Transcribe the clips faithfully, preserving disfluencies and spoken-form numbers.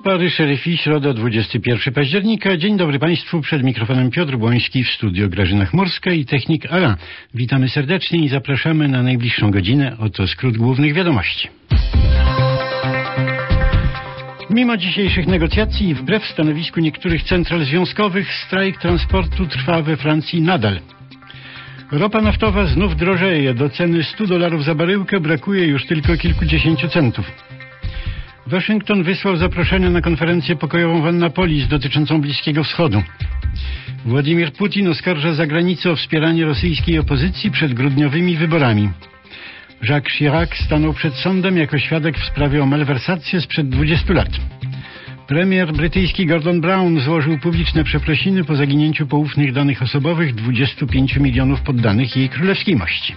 Paryż, R F I, środa, dwudziestego pierwszego października. Dzień dobry Państwu, przed mikrofonem Piotr Błoński, w studio Grażyna Chmurska i technik Alain. Witamy serdecznie i zapraszamy na najbliższą godzinę. Oto skrót głównych wiadomości. Mimo dzisiejszych negocjacji i wbrew stanowisku niektórych central związkowych, strajk transportu trwa we Francji nadal. Ropa naftowa znów drożeje. Do ceny stu dolarów za baryłkę brakuje już tylko kilkudziesięciu centów. Waszyngton wysłał zaproszenie na konferencję pokojową w Annapolis dotyczącą Bliskiego Wschodu. Władimir Putin oskarża zagranicę o wspieranie rosyjskiej opozycji przed grudniowymi wyborami. Jacques Chirac stanął przed sądem jako świadek w sprawie o malwersację sprzed dwudziestu lat. Premier brytyjski Gordon Brown złożył publiczne przeprosiny po zaginięciu poufnych danych osobowych dwudziestu pięciu milionów poddanych jej królewskiej mości.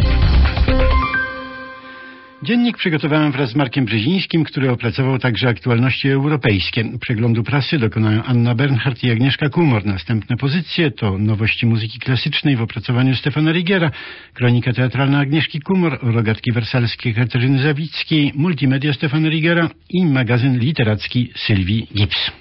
Dziennik przygotowałem wraz z Markiem Brzezińskim, który opracował także aktualności europejskie. Przeglądu prasy dokonają Anna Bernhardt i Agnieszka Kumor. Następne pozycje to nowości muzyki klasycznej w opracowaniu Stefana Rigiera, kronika teatralna Agnieszki Kumor, rogatki wersalskie Katarzyny Zawickiej, multimedia Stefana Rigiera i magazyn literacki Sylwii Gibbs.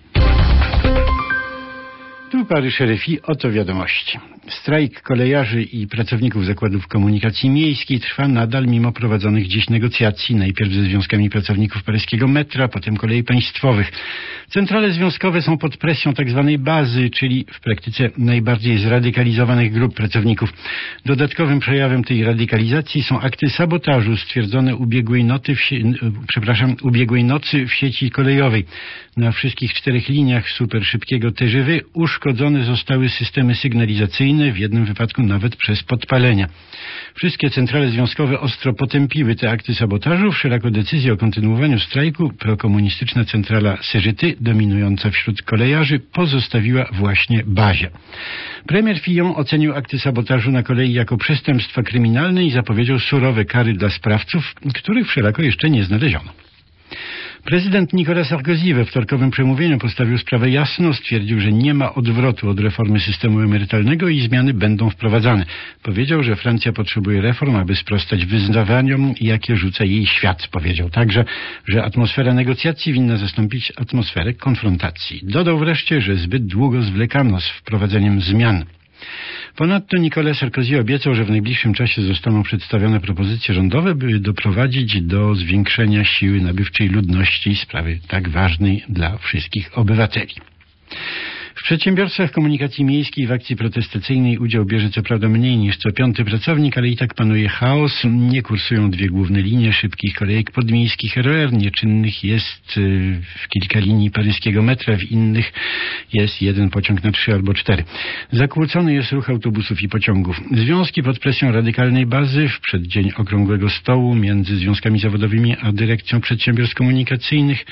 Tu Paryż, R F I, oto wiadomości. Strajk kolejarzy i pracowników zakładów komunikacji miejskiej trwa nadal mimo prowadzonych dziś negocjacji, najpierw ze związkami pracowników paryskiego metra, potem kolei państwowych. Centrale związkowe są pod presją tzw. bazy, czyli w praktyce najbardziej zradykalizowanych grup pracowników. Dodatkowym przejawem tej radykalizacji są akty sabotażu stwierdzone ubiegłej, noty w sie... Przepraszam, ubiegłej nocy w sieci kolejowej. Na wszystkich czterech liniach superszybkiego T G V uszkodzone zostały systemy sygnalizacyjne, w jednym wypadku nawet przez podpalenia. Wszystkie centrale związkowe ostro potępiły te akty sabotażu. Wszelako decyzję o kontynuowaniu strajku prokomunistyczna centrala C G T, dominująca wśród kolejarzy, pozostawiła właśnie bazie. Premier Fillon ocenił akty sabotażu na kolei jako przestępstwa kryminalne i zapowiedział surowe kary dla sprawców, których wszelako jeszcze nie znaleziono. Prezydent Nicolas Sarkozy we wtorkowym przemówieniu postawił sprawę jasno, stwierdził, że nie ma odwrotu od reformy systemu emerytalnego i zmiany będą wprowadzane. Powiedział, że Francja potrzebuje reform, aby sprostać wyzwaniom, jakie rzuca jej świat. Powiedział także, że atmosfera negocjacji winna zastąpić atmosferę konfrontacji. Dodał wreszcie, że zbyt długo zwlekano z wprowadzeniem zmian. Ponadto Nicolas Sarkozy obiecał, że w najbliższym czasie zostaną przedstawione propozycje rządowe, by doprowadzić do zwiększenia siły nabywczej ludności, sprawy tak ważnej dla wszystkich obywateli. W przedsiębiorstwach komunikacji miejskiej w akcji protestacyjnej udział bierze co prawda mniej niż co piąty pracownik, ale i tak panuje chaos. Nie kursują dwie główne linie szybkich kolejek podmiejskich R O R. Nieczynnych jest w kilka linii paryskiego metra, w innych jest jeden pociąg na trzy albo cztery. Zakłócony jest ruch autobusów i pociągów. Związki pod presją radykalnej bazy w przeddzień okrągłego stołu między związkami zawodowymi a dyrekcją przedsiębiorstw komunikacyjnych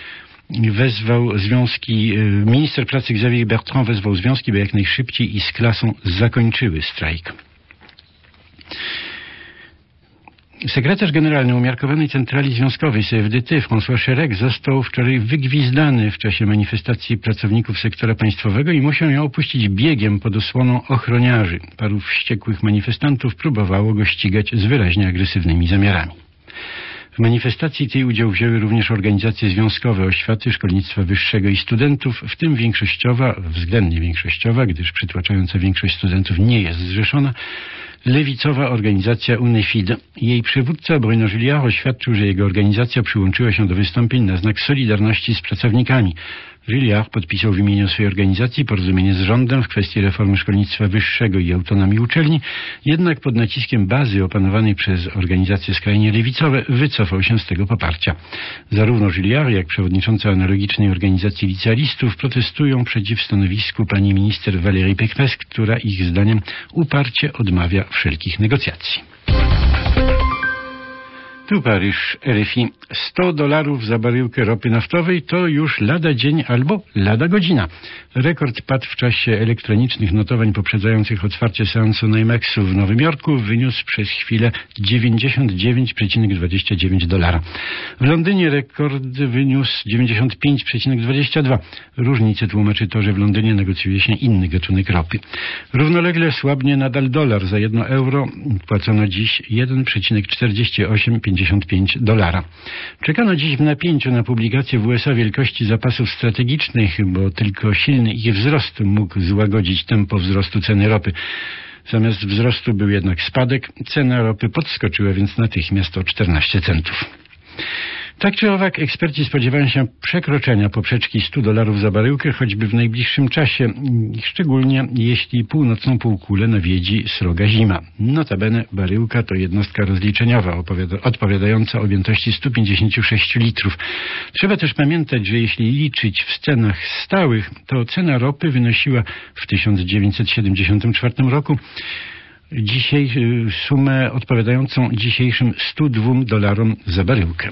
wezwał związki, minister pracy Xavier Bertrand wezwał związki, by jak najszybciej i z klasą zakończyły strajk. Sekretarz generalny umiarkowanej centrali związkowej C F D T François Chérec został wczoraj wygwizdany w czasie manifestacji pracowników sektora państwowego i musiał ją opuścić biegiem pod osłoną ochroniarzy. Paru wściekłych manifestantów próbowało go ścigać z wyraźnie agresywnymi zamiarami. W manifestacji tej udział wzięły również organizacje związkowe oświaty, szkolnictwa wyższego i studentów, w tym większościowa, względnie większościowa, gdyż przytłaczająca większość studentów nie jest zrzeszona, lewicowa organizacja UNEFID. Jej przywódca Bruno Julliard oświadczył, że jego organizacja przyłączyła się do wystąpień na znak solidarności z pracownikami. Julliard podpisał w imieniu swojej organizacji porozumienie z rządem w kwestii reformy szkolnictwa wyższego i autonomii uczelni, jednak pod naciskiem bazy opanowanej przez organizacje skrajnie lewicowe wycofał się z tego poparcia. Zarówno Julliard, jak przewodnicząca analogicznej organizacji licealistów protestują przeciw stanowisku pani minister Valérie Pécresse, która ich zdaniem uparcie odmawia wszelkich negocjacji. Tu Paryż, R F I. sto dolarów za baryłkę ropy naftowej to już lada dzień albo lada godzina. Rekord padł w czasie elektronicznych notowań poprzedzających otwarcie seansu NYMEXu w Nowym Jorku, wyniósł przez chwilę dziewięćdziesiąt dziewięć przecinek dwadzieścia dziewięć dolara. W Londynie rekord wyniósł dziewięćdziesiąt pięć przecinek dwadzieścia dwa. Różnicę tłumaczy to, że w Londynie negocjuje się inny gatunek ropy. Równolegle słabnie nadal dolar. Za jedno euro płacono dziś jeden przecinek czterdzieści osiem pięćdziesiąt pięć dolara. Czekano dziś w napięciu na publikację w U S A wielkości zapasów strategicznych, bo tylko silny ich wzrost mógł złagodzić tempo wzrostu ceny ropy. Zamiast wzrostu był jednak spadek, cena ropy podskoczyła więc natychmiast o czternaście centów. Tak czy owak, eksperci spodziewają się przekroczenia poprzeczki stu dolarów za baryłkę, choćby w najbliższym czasie, szczególnie jeśli północną półkulę nawiedzi sroga zima. Notabene baryłka to jednostka rozliczeniowa odpowiadająca objętości stu pięćdziesięciu sześciu litrów. Trzeba też pamiętać, że jeśli liczyć w cenach stałych, to cena ropy wynosiła w tysiąc dziewięćset siedemdziesiątym czwartym roku dzisiaj sumę odpowiadającą dzisiejszym stu dwóm dolarom za baryłkę.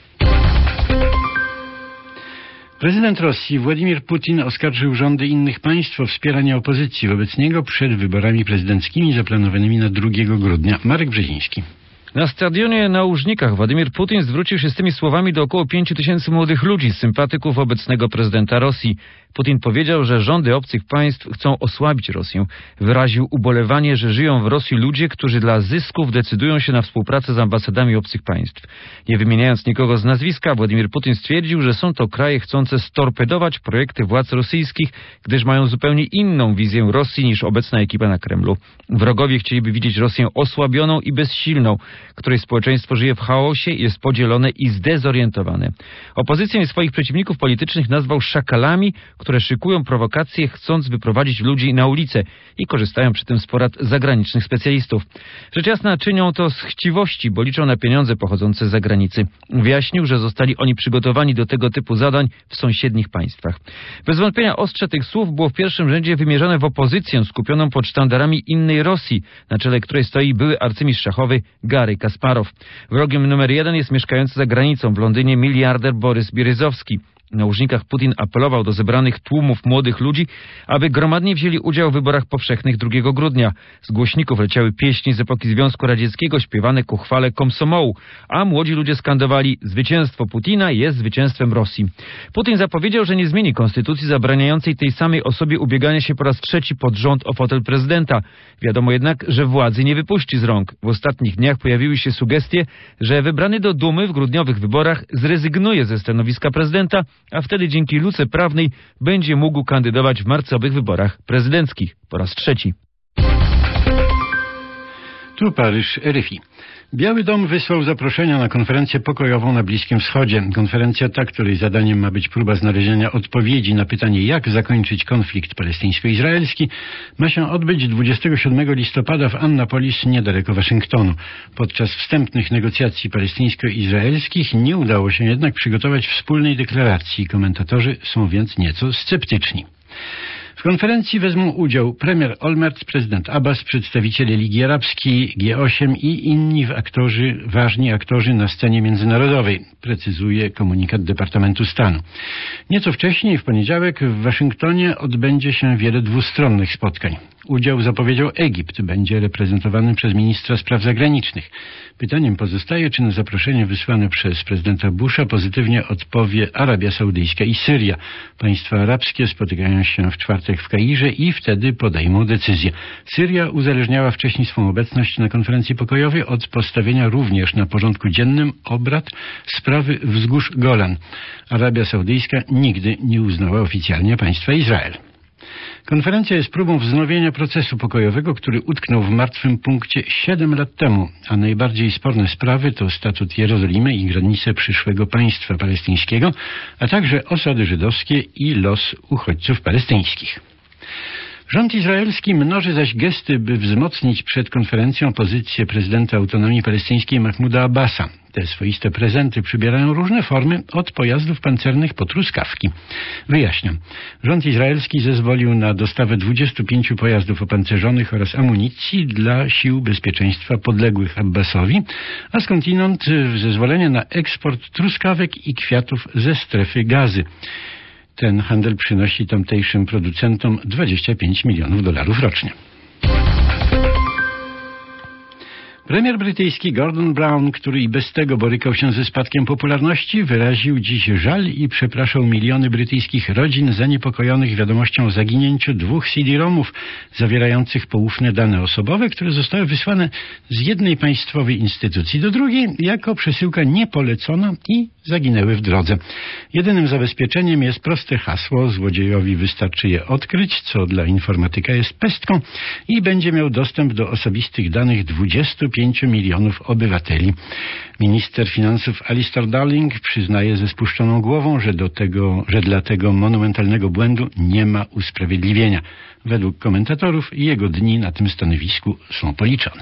Prezydent Rosji Władimir Putin oskarżył rządy innych państw o wspieranie opozycji wobec niego przed wyborami prezydenckimi zaplanowanymi na drugiego grudnia. Marek Brzeziński. Na stadionie na Łużnikach Władimir Putin zwrócił się z tymi słowami do około pięciu tysięcy młodych ludzi, sympatyków obecnego prezydenta Rosji. Putin powiedział, że rządy obcych państw chcą osłabić Rosję. Wyraził ubolewanie, że żyją w Rosji ludzie, którzy dla zysków decydują się na współpracę z ambasadami obcych państw. Nie wymieniając nikogo z nazwiska, Władimir Putin stwierdził, że są to kraje chcące storpedować projekty władz rosyjskich, gdyż mają zupełnie inną wizję Rosji niż obecna ekipa na Kremlu. Wrogowie chcieliby widzieć Rosję osłabioną i bezsilną, której społeczeństwo żyje w chaosie, jest podzielone i zdezorientowane. Opozycję i swoich przeciwników politycznych nazwał szakalami, które szykują prowokacje, chcąc wyprowadzić ludzi na ulicę i korzystają przy tym z porad zagranicznych specjalistów. Rzecz jasna czynią to z chciwości, bo liczą na pieniądze pochodzące z zagranicy. Wyjaśnił, że zostali oni przygotowani do tego typu zadań w sąsiednich państwach. Bez wątpienia ostrze tych słów było w pierwszym rzędzie wymierzone w opozycję skupioną pod sztandarami innej Rosji, na czele której stoi były arcymistrz szachowy Garry Kasparow. Wrogiem numer jeden jest mieszkający za granicą w Londynie miliarder Borys Bieryzowski. Na Łużnikach Putin apelował do zebranych tłumów młodych ludzi, aby gromadnie wzięli udział w wyborach powszechnych drugiego grudnia. Z głośników leciały pieśni z epoki Związku Radzieckiego śpiewane ku chwale komsomołu, a młodzi ludzie skandowali: zwycięstwo Putina jest zwycięstwem Rosji. Putin zapowiedział, że nie zmieni konstytucji zabraniającej tej samej osobie ubiegania się po raz trzeci pod rząd o fotel prezydenta. Wiadomo jednak, że władzy nie wypuści z rąk. W ostatnich dniach pojawiły się sugestie, że wybrany do Dumy w grudniowych wyborach zrezygnuje ze stanowiska prezydenta, a wtedy dzięki luce prawnej będzie mógł kandydować w marcowych wyborach prezydenckich po raz trzeci. Tu Paryż, R F I. Biały Dom wysłał zaproszenia na konferencję pokojową na Bliskim Wschodzie. Konferencja ta, której zadaniem ma być próba znalezienia odpowiedzi na pytanie, jak zakończyć konflikt palestyńsko-izraelski, ma się odbyć dwudziestego siódmego listopada w Annapolis, niedaleko Waszyngtonu. Podczas wstępnych negocjacji palestyńsko-izraelskich nie udało się jednak przygotować wspólnej deklaracji. Komentatorzy są więc nieco sceptyczni. W konferencji wezmą udział premier Olmert, prezydent Abbas, przedstawiciele Ligi Arabskiej, G osiem i inni aktorzy, ważni aktorzy na scenie międzynarodowej, precyzuje komunikat Departamentu Stanu. Nieco wcześniej, w poniedziałek, w Waszyngtonie odbędzie się wiele dwustronnych spotkań. Udział zapowiedział Egipt, będzie reprezentowany przez ministra spraw zagranicznych. Pytaniem pozostaje, czy na zaproszenie wysłane przez prezydenta Busha pozytywnie odpowie Arabia Saudyjska i Syria. Państwa arabskie spotykają się w czwartek w Kairze i wtedy podejmą decyzję. Syria uzależniała wcześniej swą obecność na konferencji pokojowej od postawienia również na porządku dziennym obrad sprawy wzgórz Golan. Arabia Saudyjska nigdy nie uznała oficjalnie państwa Izrael. Konferencja jest próbą wznowienia procesu pokojowego, który utknął w martwym punkcie siedem lat temu, a najbardziej sporne sprawy to statut Jerozolimy i granice przyszłego państwa palestyńskiego, a także osady żydowskie i los uchodźców palestyńskich. Rząd izraelski mnoży zaś gesty, by wzmocnić przed konferencją pozycję prezydenta autonomii palestyńskiej Mahmuda Abbasa. Te swoiste prezenty przybierają różne formy, od pojazdów pancernych po truskawki. Wyjaśniam. Rząd izraelski zezwolił na dostawę dwudziestu pięciu pojazdów opancerzonych oraz amunicji dla sił bezpieczeństwa podległych Abbasowi, a skądinąd zezwolenie na eksport truskawek i kwiatów ze strefy Gazy. Ten handel przynosi tamtejszym producentom dwadzieścia pięć milionów dolarów rocznie. Premier brytyjski Gordon Brown, który i bez tego borykał się ze spadkiem popularności, wyraził dziś żal i przepraszał miliony brytyjskich rodzin zaniepokojonych wiadomością o zaginięciu dwóch C D-romów zawierających poufne dane osobowe, które zostały wysłane z jednej państwowej instytucji do drugiej jako przesyłka niepolecona i zaginęły w drodze. Jedynym zabezpieczeniem jest proste hasło. Złodziejowi wystarczy je odkryć, co dla informatyka jest pestką, i będzie miał dostęp do osobistych danych dwudziestu pięciu milionów obywateli. Minister finansów Alistair Darling przyznaje ze spuszczoną głową, że, do tego, że dla tego monumentalnego błędu nie ma usprawiedliwienia. Według komentatorów jego dni na tym stanowisku są policzone.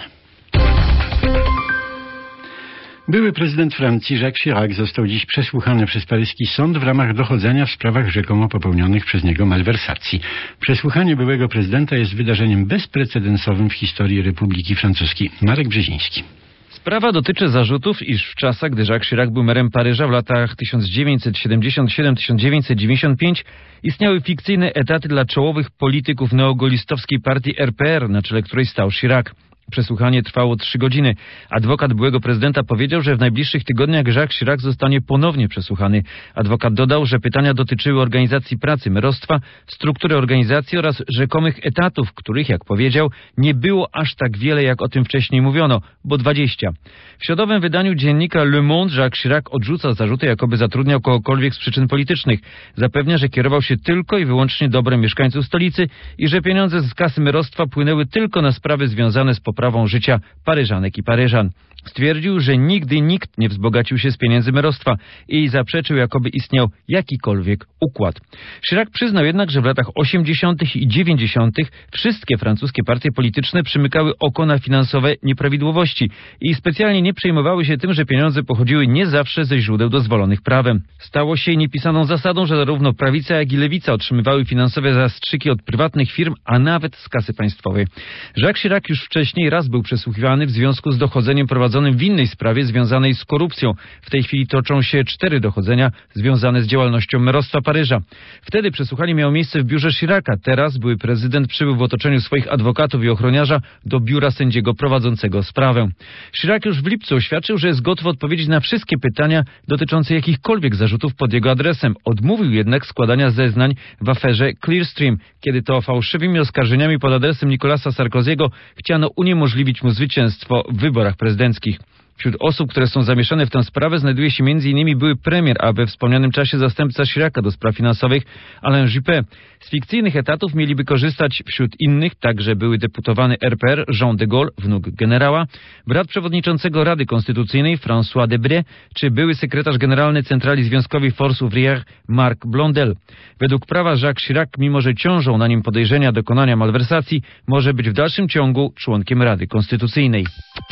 Były prezydent Francji Jacques Chirac został dziś przesłuchany przez paryski sąd w ramach dochodzenia w sprawach rzekomo popełnionych przez niego malwersacji. Przesłuchanie byłego prezydenta jest wydarzeniem bezprecedensowym w historii Republiki Francuskiej. Marek Brzeziński. Sprawa dotyczy zarzutów, iż w czasach, gdy Jacques Chirac był merem Paryża w latach tysiąc dziewięćset siedemdziesiąt siedem do tysiąc dziewięćset dziewięćdziesiąt pięć istniały fikcyjne etaty dla czołowych polityków neogolistowskiej partii R P R, na czele której stał Chirac. Przesłuchanie trwało trzy godziny. Adwokat byłego prezydenta powiedział, że w najbliższych tygodniach Jacques Chirac zostanie ponownie przesłuchany. Adwokat dodał, że pytania dotyczyły organizacji pracy merostwa, struktury organizacji oraz rzekomych etatów, których, jak powiedział, nie było aż tak wiele, jak o tym wcześniej mówiono, bo dwadzieścia. W środowym wydaniu dziennika Le Monde Jacques Chirac odrzuca zarzuty, jakoby zatrudniał kogokolwiek z przyczyn politycznych. Zapewnia, że kierował się tylko i wyłącznie dobrem mieszkańców stolicy i że pieniądze z kasy merostwa płynęły tylko na sprawy związane z poprawą życia Paryżanek i Paryżan. Stwierdził, że nigdy nikt nie wzbogacił się z pieniędzy merostwa i zaprzeczył, jakoby istniał jakikolwiek układ. Chirac przyznał jednak, że w latach osiemdziesiątych i dziewięćdziesiątych wszystkie francuskie partie polityczne przymykały oko na finansowe nieprawidłowości i specjalnie nie przejmowały się tym, że pieniądze pochodziły nie zawsze ze źródeł dozwolonych prawem. Stało się niepisaną zasadą, że zarówno prawica, jak i lewica otrzymywały finansowe zastrzyki od prywatnych firm, a nawet z kasy państwowej. Jacques Chirac już wcześniej raz był przesłuchiwany w związku z dochodzeniem prowadzonym w innej sprawie związanej z korupcją. W tej chwili toczą się cztery dochodzenia związane z działalnością merostwa Paryża. Wtedy przesłuchanie miało miejsce w biurze Chiraca. Teraz były prezydent przybył w otoczeniu swoich adwokatów i ochroniarza do biura sędziego prowadzącego sprawę. Chirac już w lipcu oświadczył, że jest gotów odpowiedzieć na wszystkie pytania dotyczące jakichkolwiek zarzutów pod jego adresem. Odmówił jednak składania zeznań w aferze Clearstream, kiedy to fałszywymi oskarżeniami pod adresem Nicolasa Sarkozy'ego chciano uniemożliwić mu zwycięstwo w wyborach prezydenckich. Wśród osób, które są zamieszane w tę sprawę, znajduje się między innymi były premier, a we wspomnianym czasie zastępca Chiraca do spraw finansowych Alain Juppé. Z fikcyjnych etatów mieliby korzystać wśród innych także były deputowany R P R Jean de Gaulle, wnuk generała, brat przewodniczącego Rady Konstytucyjnej François Debré, czy były sekretarz generalny Centrali Związkowej Force Ouvrière Marc Blondel. Według prawa Jacques Chirac, mimo że ciążą na nim podejrzenia dokonania malwersacji, może być w dalszym ciągu członkiem Rady Konstytucyjnej.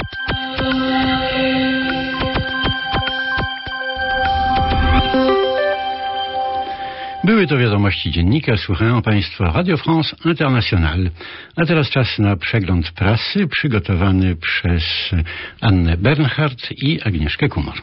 Były to wiadomości dziennika. Słuchają Państwo Radio France Internationale. A teraz czas na przegląd prasy przygotowany przez Annę Bernhardt i Agnieszkę Kumor.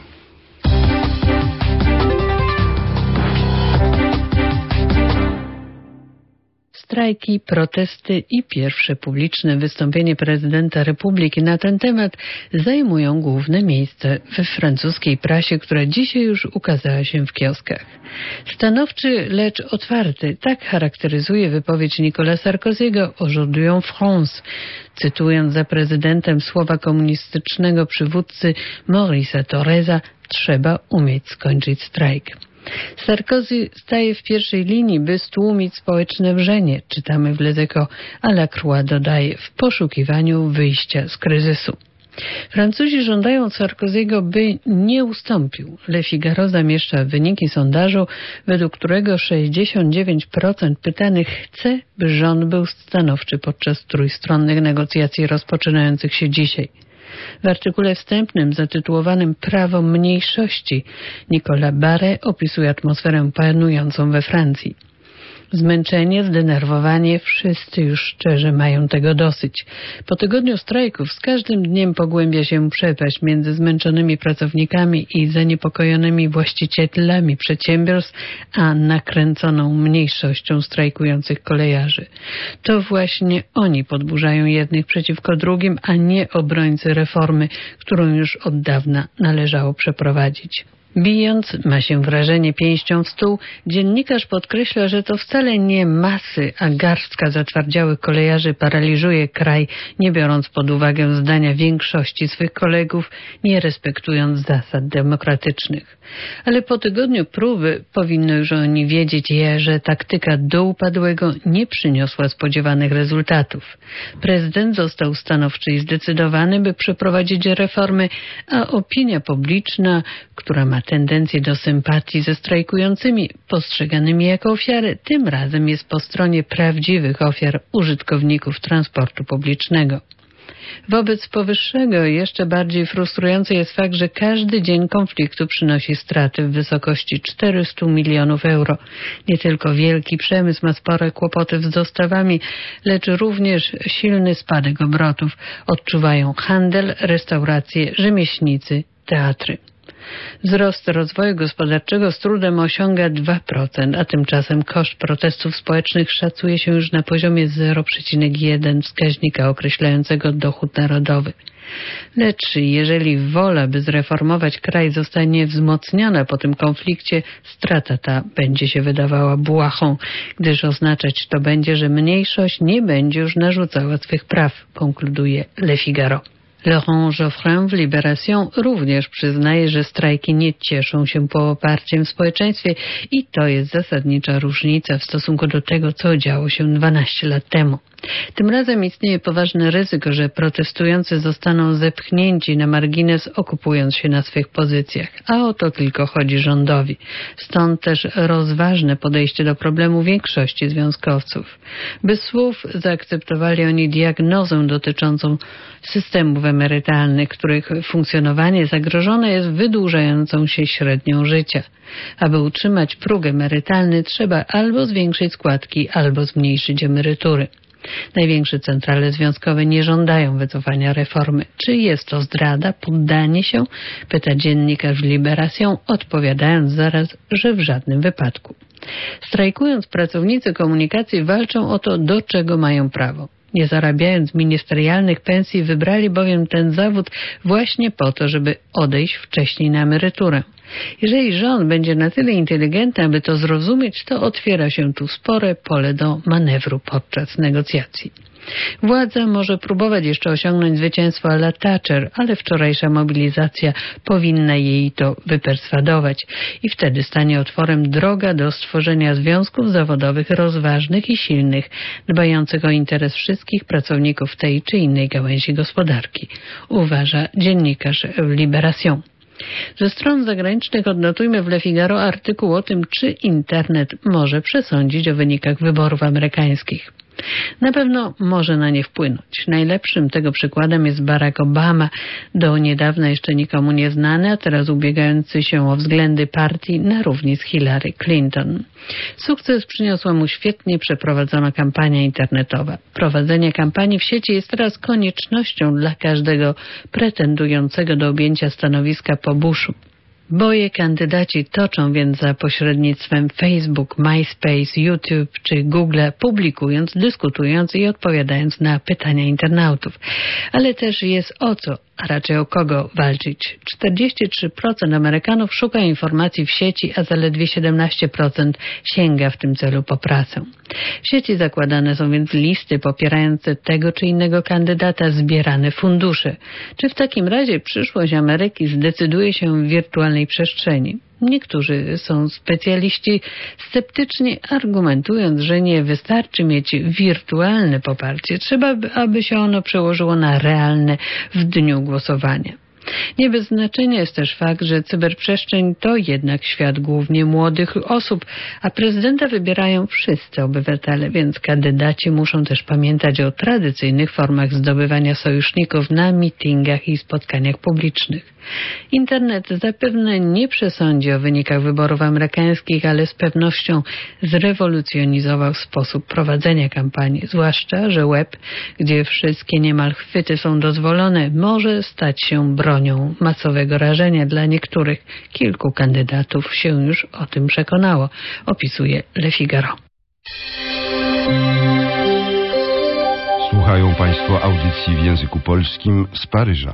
Strajki, protesty i pierwsze publiczne wystąpienie prezydenta Republiki na ten temat zajmują główne miejsce we francuskiej prasie, która dzisiaj już ukazała się w kioskach. Stanowczy, lecz otwarty, tak charakteryzuje wypowiedź Nicolasa Sarkozy'ego Aujourd'hui en France, cytując za prezydentem słowa komunistycznego przywódcy Maurice'a Thoreza: trzeba umieć skończyć strajk. Sarkozy staje w pierwszej linii, by stłumić społeczne wrzenie, czytamy w Les Echos, a Lacroix dodaje, w poszukiwaniu wyjścia z kryzysu. Francuzi żądają od Sarkozy'ego, by nie ustąpił. Le Figaro zamieszcza wyniki sondażu, według którego sześćdziesiąt dziewięć procent pytanych chce, by rząd był stanowczy podczas trójstronnych negocjacji rozpoczynających się dzisiaj. W artykule wstępnym zatytułowanym Prawo mniejszości Nicolas Barré opisuje atmosferę panującą we Francji. Zmęczenie, zdenerwowanie, wszyscy już szczerze mają tego dosyć. Po tygodniu strajków z każdym dniem pogłębia się przepaść między zmęczonymi pracownikami i zaniepokojonymi właścicielami przedsiębiorstw, a nakręconą mniejszością strajkujących kolejarzy. To właśnie oni podburzają jednych przeciwko drugim, a nie obrońcy reformy, którą już od dawna należało przeprowadzić. Bijąc, ma się wrażenie, pięścią w stół, dziennikarz podkreśla, że to wcale nie masy, a garstka zatwardziałych kolejarzy paraliżuje kraj, nie biorąc pod uwagę zdania większości swych kolegów, nie respektując zasad demokratycznych. Ale po tygodniu próby powinno już oni wiedzieć, że taktyka do upadłego nie przyniosła spodziewanych rezultatów. Prezydent został stanowczy i zdecydowany, by przeprowadzić reformy, a opinia publiczna, która ma tendencję do sympatii ze strajkującymi, postrzeganymi jako ofiary, tym razem jest po stronie prawdziwych ofiar użytkowników transportu publicznego. Wobec powyższego jeszcze bardziej frustrujący jest fakt, że każdy dzień konfliktu przynosi straty w wysokości czterystu milionów euro. Nie tylko wielki przemysł ma spore kłopoty z dostawami, lecz również silny spadek obrotów. Odczuwają handel, restauracje, rzemieślnicy, teatry. Wzrost rozwoju gospodarczego z trudem osiąga dwa procent, a tymczasem koszt protestów społecznych szacuje się już na poziomie zero przecinek jeden wskaźnika określającego dochód narodowy. Lecz jeżeli wola, by zreformować kraj, zostanie wzmocniona po tym konflikcie, strata ta będzie się wydawała błahą, gdyż oznaczać to będzie, że mniejszość nie będzie już narzucała swych praw, konkluduje Le Figaro. Laurent Geoffrin w Libération również przyznaje, że strajki nie cieszą się poparciem w społeczeństwie i to jest zasadnicza różnica w stosunku do tego, co działo się dwanaście lat temu. Tym razem istnieje poważne ryzyko, że protestujący zostaną zepchnięci na margines, okupując się na swych pozycjach, a o to tylko chodzi rządowi. Stąd też rozważne podejście do problemu większości związkowców. Bez słów zaakceptowali oni diagnozę dotyczącą systemów emerytalnych, których funkcjonowanie zagrożone jest wydłużającą się średnią życia. Aby utrzymać próg emerytalny, trzeba albo zwiększyć składki, albo zmniejszyć emerytury. Największe centrale związkowe nie żądają wycofania reformy. Czy jest to zdrada, poddanie się? Pyta dziennikarz w Libération, odpowiadając zaraz, że w żadnym wypadku. Strajkując, pracownicy komunikacji walczą o to, do czego mają prawo. Nie zarabiając ministerialnych pensji, wybrali bowiem ten zawód właśnie po to, żeby odejść wcześniej na emeryturę. Jeżeli rząd będzie na tyle inteligentny, aby to zrozumieć, to otwiera się tu spore pole do manewru podczas negocjacji. Władza może próbować jeszcze osiągnąć zwycięstwo à la Thatcher, ale wczorajsza mobilizacja powinna jej to wyperswadować i wtedy stanie otworem droga do stworzenia związków zawodowych rozważnych i silnych, dbających o interes wszystkich pracowników tej czy innej gałęzi gospodarki, uważa dziennikarz w Libération. Ze stron zagranicznych odnotujmy w Le Figaro artykuł o tym, czy internet może przesądzić o wynikach wyborów amerykańskich. Na pewno może na nie wpłynąć. Najlepszym tego przykładem jest Barack Obama, do niedawna jeszcze nikomu nieznany, a teraz ubiegający się o względy partii na równi z Hillary Clinton. Sukces przyniosła mu świetnie przeprowadzona kampania internetowa. Prowadzenie kampanii w sieci jest teraz koniecznością dla każdego pretendującego do objęcia stanowiska po Bushu. Boje kandydaci toczą więc za pośrednictwem Facebook, MySpace, YouTube czy Google, publikując, dyskutując i odpowiadając na pytania internautów. Ale też jest o co, a raczej o kogo walczyć. czterdzieści trzy procent Amerykanów szuka informacji w sieci, a zaledwie siedemnaście procent sięga w tym celu po prasę. W sieci zakładane są więc listy popierające tego czy innego kandydata, zbierane fundusze. Czy w takim razie przyszłość Ameryki zdecyduje się w wirtualnej przestrzeni? Niektórzy są specjaliści sceptycznie, argumentując, że nie wystarczy mieć wirtualne poparcie. Trzeba, aby się ono przełożyło na realne w dniu głosowania. Nie bez znaczenia jest też fakt, że cyberprzestrzeń to jednak świat głównie młodych osób, a prezydenta wybierają wszyscy obywatele, więc kandydaci muszą też pamiętać o tradycyjnych formach zdobywania sojuszników na mitingach i spotkaniach publicznych. Internet zapewne nie przesądzi o wynikach wyborów amerykańskich, ale z pewnością zrewolucjonizował sposób prowadzenia kampanii, zwłaszcza że web, gdzie wszystkie niemal chwyty są dozwolone, może stać się bronią masowego rażenia dla niektórych. Kilku kandydatów się już o tym przekonało, opisuje Le Figaro. Słuchają Państwo audycji w języku polskim z Paryża.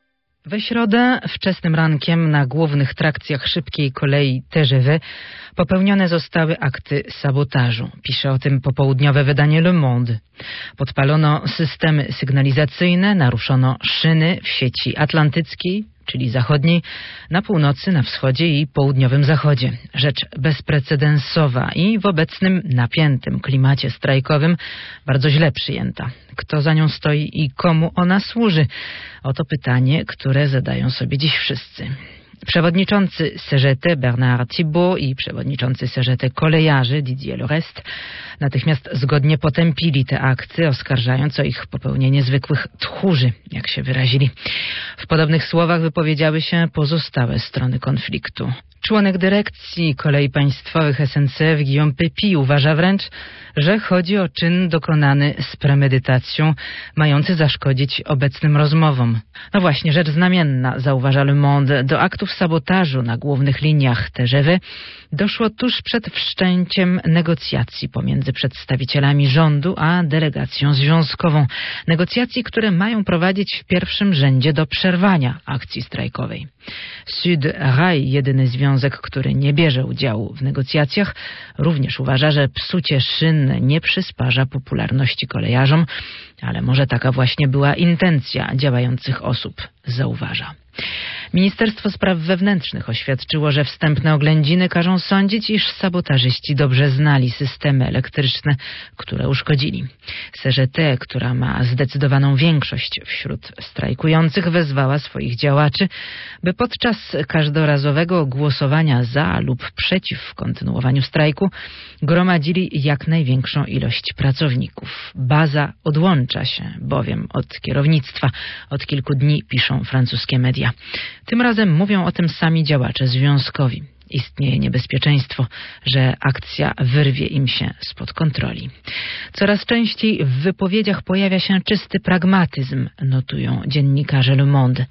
We środę wczesnym rankiem na głównych trakcjach szybkiej kolei T G V popełnione zostały akty sabotażu. Pisze o tym popołudniowe wydanie Le Monde. Podpalono systemy sygnalizacyjne, naruszono szyny w sieci atlantyckiej, czyli zachodniej, na północy, na wschodzie i południowym zachodzie. Rzecz bezprecedensowa i w obecnym napiętym klimacie strajkowym bardzo źle przyjęta. Kto za nią stoi i komu ona służy? Oto pytanie, które zadają sobie dziś wszyscy. Przewodniczący C G T Bernard Thibault i przewodniczący C G T kolejarzy Didier Lorest natychmiast zgodnie potępili te akty, oskarżając o ich popełnienie zwykłych tchórzy, jak się wyrazili. W podobnych słowach wypowiedziały się pozostałe strony konfliktu. Członek dyrekcji Kolei Państwowych S N C F Guillaume Pépi uważa wręcz, że chodzi o czyn dokonany z premedytacją, mający zaszkodzić obecnym rozmowom. No właśnie, rzecz znamienna, zauważa Le Monde. Do aktów sabotażu na głównych liniach T G V doszło tuż przed wszczęciem negocjacji pomiędzy przedstawicielami rządu a delegacją związkową. Negocjacji, które mają prowadzić w pierwszym rzędzie do przerwania akcji strajkowej. Sud Rail, jedyny związek, który nie bierze udziału w negocjacjach, również uważa, że psucie szyn nie przysparza popularności kolejarzom, ale może taka właśnie była intencja działających osób, zauważa. Ministerstwo Spraw Wewnętrznych oświadczyło, że wstępne oględziny każą sądzić, iż sabotażyści dobrze znali systemy elektryczne, które uszkodzili. C G T, która ma zdecydowaną większość wśród strajkujących, wezwała swoich działaczy, by podczas każdorazowego głosowania za lub przeciw kontynuowaniu strajku gromadzili jak największą ilość pracowników. Baza odłącza się bowiem od kierownictwa. Od kilku dni piszą francuskie media. Tym razem mówią o tym sami działacze związkowi. Istnieje niebezpieczeństwo, że akcja wyrwie im się spod kontroli. Coraz częściej w wypowiedziach pojawia się czysty pragmatyzm, notują dziennikarze Le Monde.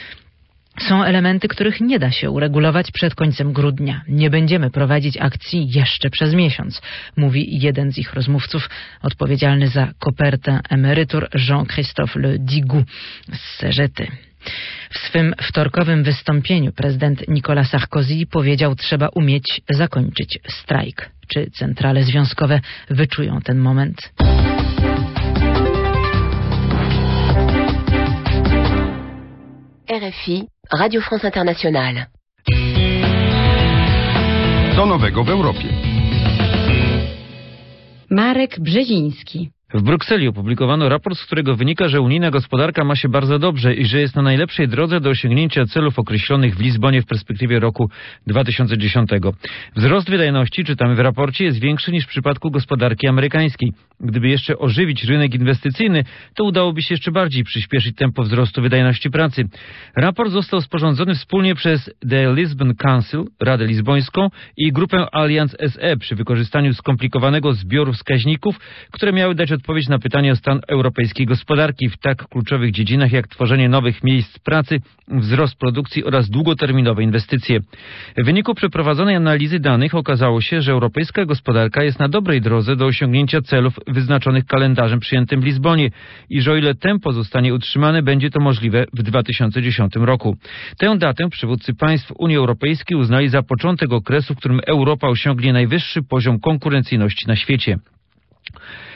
Są elementy, których nie da się uregulować przed końcem grudnia. Nie będziemy prowadzić akcji jeszcze przez miesiąc, mówi jeden z ich rozmówców, odpowiedzialny za kopertę emerytur Jean-Christophe Le Digout z C G T. W swym wtorkowym wystąpieniu prezydent Nicolas Sarkozy powiedział, trzeba umieć zakończyć strajk. Czy centrale związkowe wyczują ten moment? R F I, Radio France Internationale. Co nowego w Europie? Marek Brzeziński. W Brukseli opublikowano raport, z którego wynika, że unijna gospodarka ma się bardzo dobrze i że jest na najlepszej drodze do osiągnięcia celów określonych w Lizbonie w perspektywie roku dwa tysiące dziesiątego. Wzrost wydajności, czytamy w raporcie, jest większy niż w przypadku gospodarki amerykańskiej. Gdyby jeszcze ożywić rynek inwestycyjny, to udałoby się jeszcze bardziej przyspieszyć tempo wzrostu wydajności pracy. Raport został sporządzony wspólnie przez The Lisbon Council, Radę Lizbońską i grupę Allianz S E przy wykorzystaniu skomplikowanego zbioru wskaźników, które miały dać odpowiedź na pytanie o stan europejskiej gospodarki w tak kluczowych dziedzinach jak tworzenie nowych miejsc pracy, wzrost produkcji oraz długoterminowe inwestycje. W wyniku przeprowadzonej analizy danych okazało się, że europejska gospodarka jest na dobrej drodze do osiągnięcia celów wyznaczonych kalendarzem przyjętym w Lizbonie i że o ile tempo zostanie utrzymane, będzie to możliwe w dwa tysiące dziesiątym roku. Tę datę przywódcy państw Unii Europejskiej uznali za początek okresu, w którym Europa osiągnie najwyższy poziom konkurencyjności na świecie.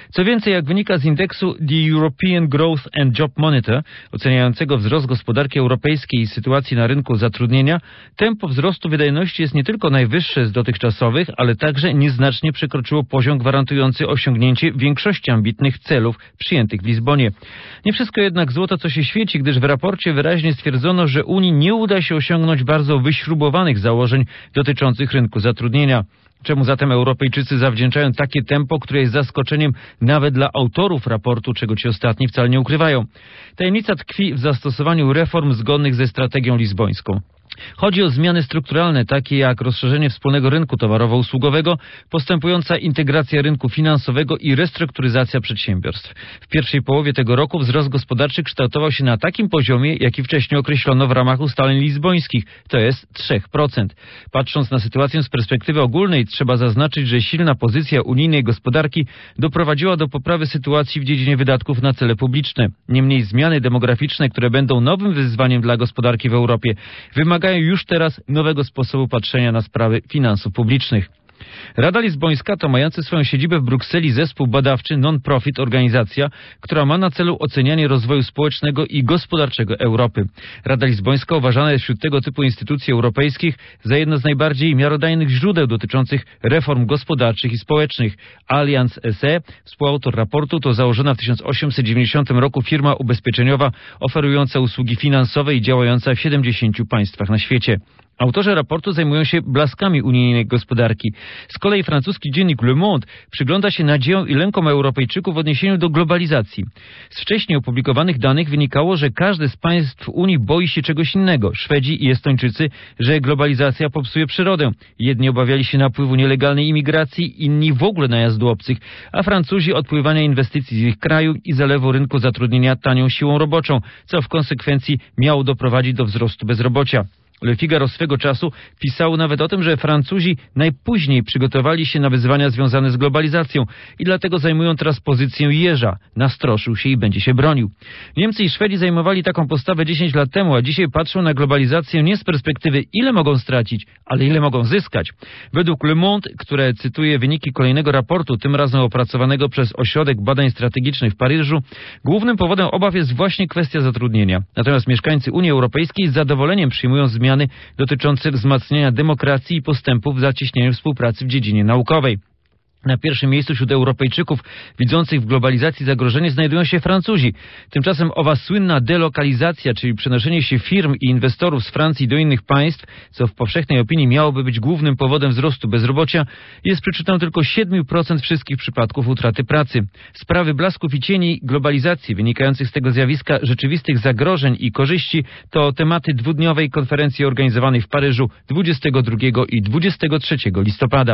Co więcej, jak wynika z indeksu The European Growth and Job Monitor, oceniającego wzrost gospodarki europejskiej i sytuacji na rynku zatrudnienia, tempo wzrostu wydajności jest nie tylko najwyższe z dotychczasowych, ale także nieznacznie przekroczyło poziom gwarantujący osiągnięcie większości ambitnych celów przyjętych w Lizbonie. Nie wszystko jednak złoto, co się świeci, gdyż w raporcie wyraźnie stwierdzono, że Unii nie uda się osiągnąć bardzo wyśrubowanych założeń dotyczących rynku zatrudnienia. Czemu zatem Europejczycy zawdzięczają takie tempo, które jest zaskoczeniem nawet dla autorów raportu, czego ci ostatni wcale nie ukrywają? Tajemnica tkwi w zastosowaniu reform zgodnych ze strategią lizbońską. Chodzi o zmiany strukturalne, takie jak rozszerzenie wspólnego rynku towarowo-usługowego, postępująca integracja rynku finansowego i restrukturyzacja przedsiębiorstw. W pierwszej połowie tego roku wzrost gospodarczy kształtował się na takim poziomie, jaki wcześniej określono w ramach ustaleń lizbońskich, to jest trzy procent. Patrząc na sytuację z perspektywy ogólnej, trzeba zaznaczyć, że silna pozycja unijnej gospodarki doprowadziła do poprawy sytuacji w dziedzinie wydatków na cele publiczne. Niemniej zmiany demograficzne, które będą nowym wyzwaniem dla gospodarki w Europie, wymagają już teraz nowego sposobu patrzenia na sprawy finansów publicznych. Rada Lizbońska to mający swoją siedzibę w Brukseli zespół badawczy non-profit organizacja, która ma na celu ocenianie rozwoju społecznego i gospodarczego Europy. Rada Lizbońska uważana jest wśród tego typu instytucji europejskich za jedno z najbardziej miarodajnych źródeł dotyczących reform gospodarczych i społecznych. Allianz S E, współautor raportu, to założona w tysiąc osiemset dziewięćdziesiątym roku firma ubezpieczeniowa oferująca usługi finansowe i działająca w siedemdziesięciu państwach na świecie. Autorzy raportu zajmują się blaskami unijnej gospodarki. Z kolei francuski dziennik Le Monde przygląda się nadziejom i lękom Europejczyków w odniesieniu do globalizacji. Z wcześniej opublikowanych danych wynikało, że każde z państw Unii boi się czegoś innego. Szwedzi i Estończycy, że globalizacja popsuje przyrodę. Jedni obawiali się napływu nielegalnej imigracji, inni w ogóle najazdu obcych, a Francuzi odpływania inwestycji z ich kraju i zalewu rynku zatrudnienia tanią siłą roboczą, co w konsekwencji miało doprowadzić do wzrostu bezrobocia. Le Figaro swego czasu pisało nawet o tym, że Francuzi najpóźniej przygotowali się na wyzwania związane z globalizacją i dlatego zajmują teraz pozycję jeża. Nastroszył się i będzie się bronił. Niemcy i Szwedzi zajmowali taką postawę dziesięć lat temu, a dzisiaj patrzą na globalizację nie z perspektywy ile mogą stracić, ale ile mogą zyskać. Według Le Monde, które cytuje wyniki kolejnego raportu, tym razem opracowanego przez Ośrodek Badań Strategicznych w Paryżu, głównym powodem obaw jest właśnie kwestia zatrudnienia. Natomiast mieszkańcy Unii Europejskiej z zadowoleniem przyjmują zmiany dotyczące wzmacniania demokracji i postępów w zacieśnianiu współpracy w dziedzinie naukowej. Na pierwszym miejscu wśród Europejczyków widzących w globalizacji zagrożenie znajdują się Francuzi. Tymczasem owa słynna delokalizacja, czyli przenoszenie się firm i inwestorów z Francji do innych państw, co w powszechnej opinii miałoby być głównym powodem wzrostu bezrobocia, jest przyczyną tylko siedem procent wszystkich przypadków utraty pracy. Sprawy blasków i cieni globalizacji wynikających z tego zjawiska rzeczywistych zagrożeń i korzyści to tematy dwudniowej konferencji organizowanej w Paryżu dwudziestego drugiego i dwudziestego trzeciego listopada.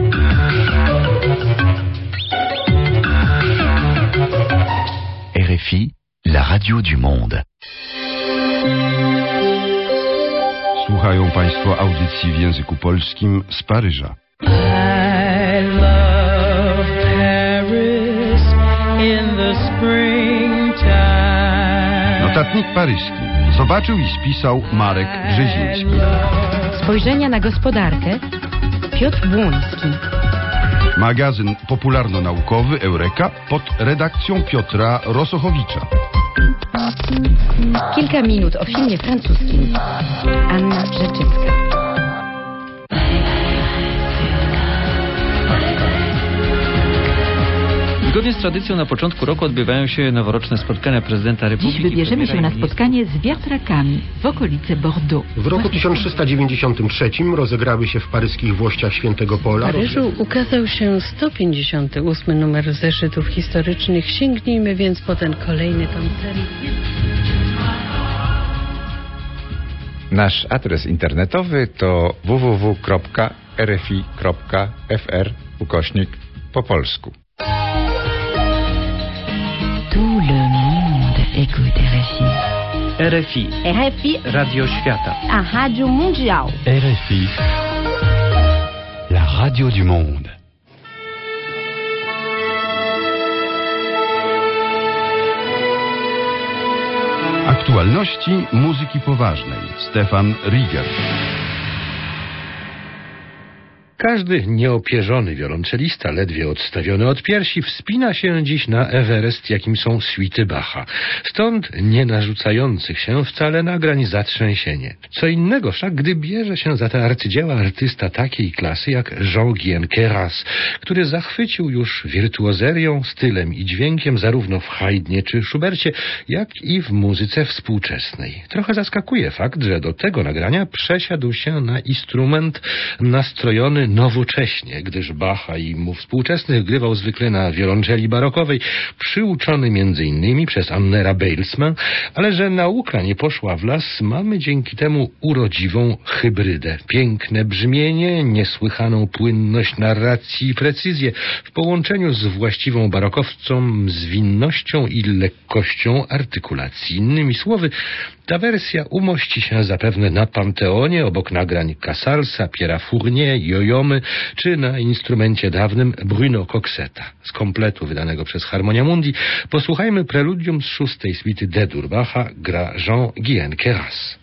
R F I, la radio du monde. Słuchają Państwo audycji w języku polskim z Paryża. I love Paris in the springtime. Notatnik paryski zobaczył i spisał Marek Brzeziński. Spojrzenia na gospodarkę Piotr Błoński. Magazyn popularno-naukowy Eureka pod redakcją Piotra Rosochowicza. Kilka minut o filmie francuskim. Anna Brzeczewska. Zgodnie z tradycją na początku roku odbywają się noworoczne spotkania prezydenta Republiki. Dziś wybierzemy się na spotkanie z wiatrakami w okolice Bordeaux. W roku tysiąc trzysta dziewięćdziesiątym trzecim rozegrały się w paryskich Włościach Świętego Pola. W Paryżu ukazał się sto pięćdziesiąty ósmy numer zeszytów historycznych. Sięgnijmy więc po ten kolejny tom serii. Nasz adres internetowy to w w w kropka r f i kropka f r ukośnik po polsku. Tout le monde écoute R F I. R F I. R F I. Radio Świata. A Rádio Mundial. R F I. La radio du monde. Aktualności muzyki poważnej. Stefan Rieger. Każdy nieopierzony wiolonczelista, ledwie odstawiony od piersi, wspina się dziś na Everest, jakim są suity Bacha. Stąd nie narzucających się wcale nagrań zatrzęsienie. Co innego wszak, gdy bierze się za te arcydzieła artysta takiej klasy jak Jean-Guyen Queyras, który zachwycił już wirtuozerią, stylem i dźwiękiem zarówno w Haydnie czy Schubercie, jak i w muzyce współczesnej. Trochę zaskakuje fakt, że do tego nagrania przesiadł się na instrument nastrojony nowocześnie, gdyż Bacha i mu współczesnych grywał zwykle na wiolonczeli barokowej, przyuczony między innymi przez Annera Bejlsman, ale że nauka nie poszła w las, mamy dzięki temu urodziwą hybrydę. Piękne brzmienie, niesłychaną płynność narracji i precyzję w połączeniu z właściwą barokowcom zwinnością i lekkością artykulacji. Innymi słowy, ta wersja umości się zapewne na Panteonie obok nagrań Casalsa, Pierre'a Fournier, Jojomy czy na instrumencie dawnym Bruno Coxeta. Z kompletu wydanego przez Harmonia Mundi posłuchajmy preludium z szóstej suity D-dur Bacha, gra Jean-Guyen Queyras.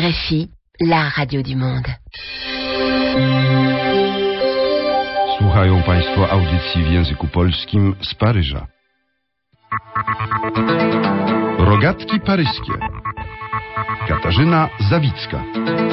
R F I, la radio du monde. Słuchają Państwo audycji w języku polskim z Paryża. Rogatki paryskie. Katarzyna Zawicka.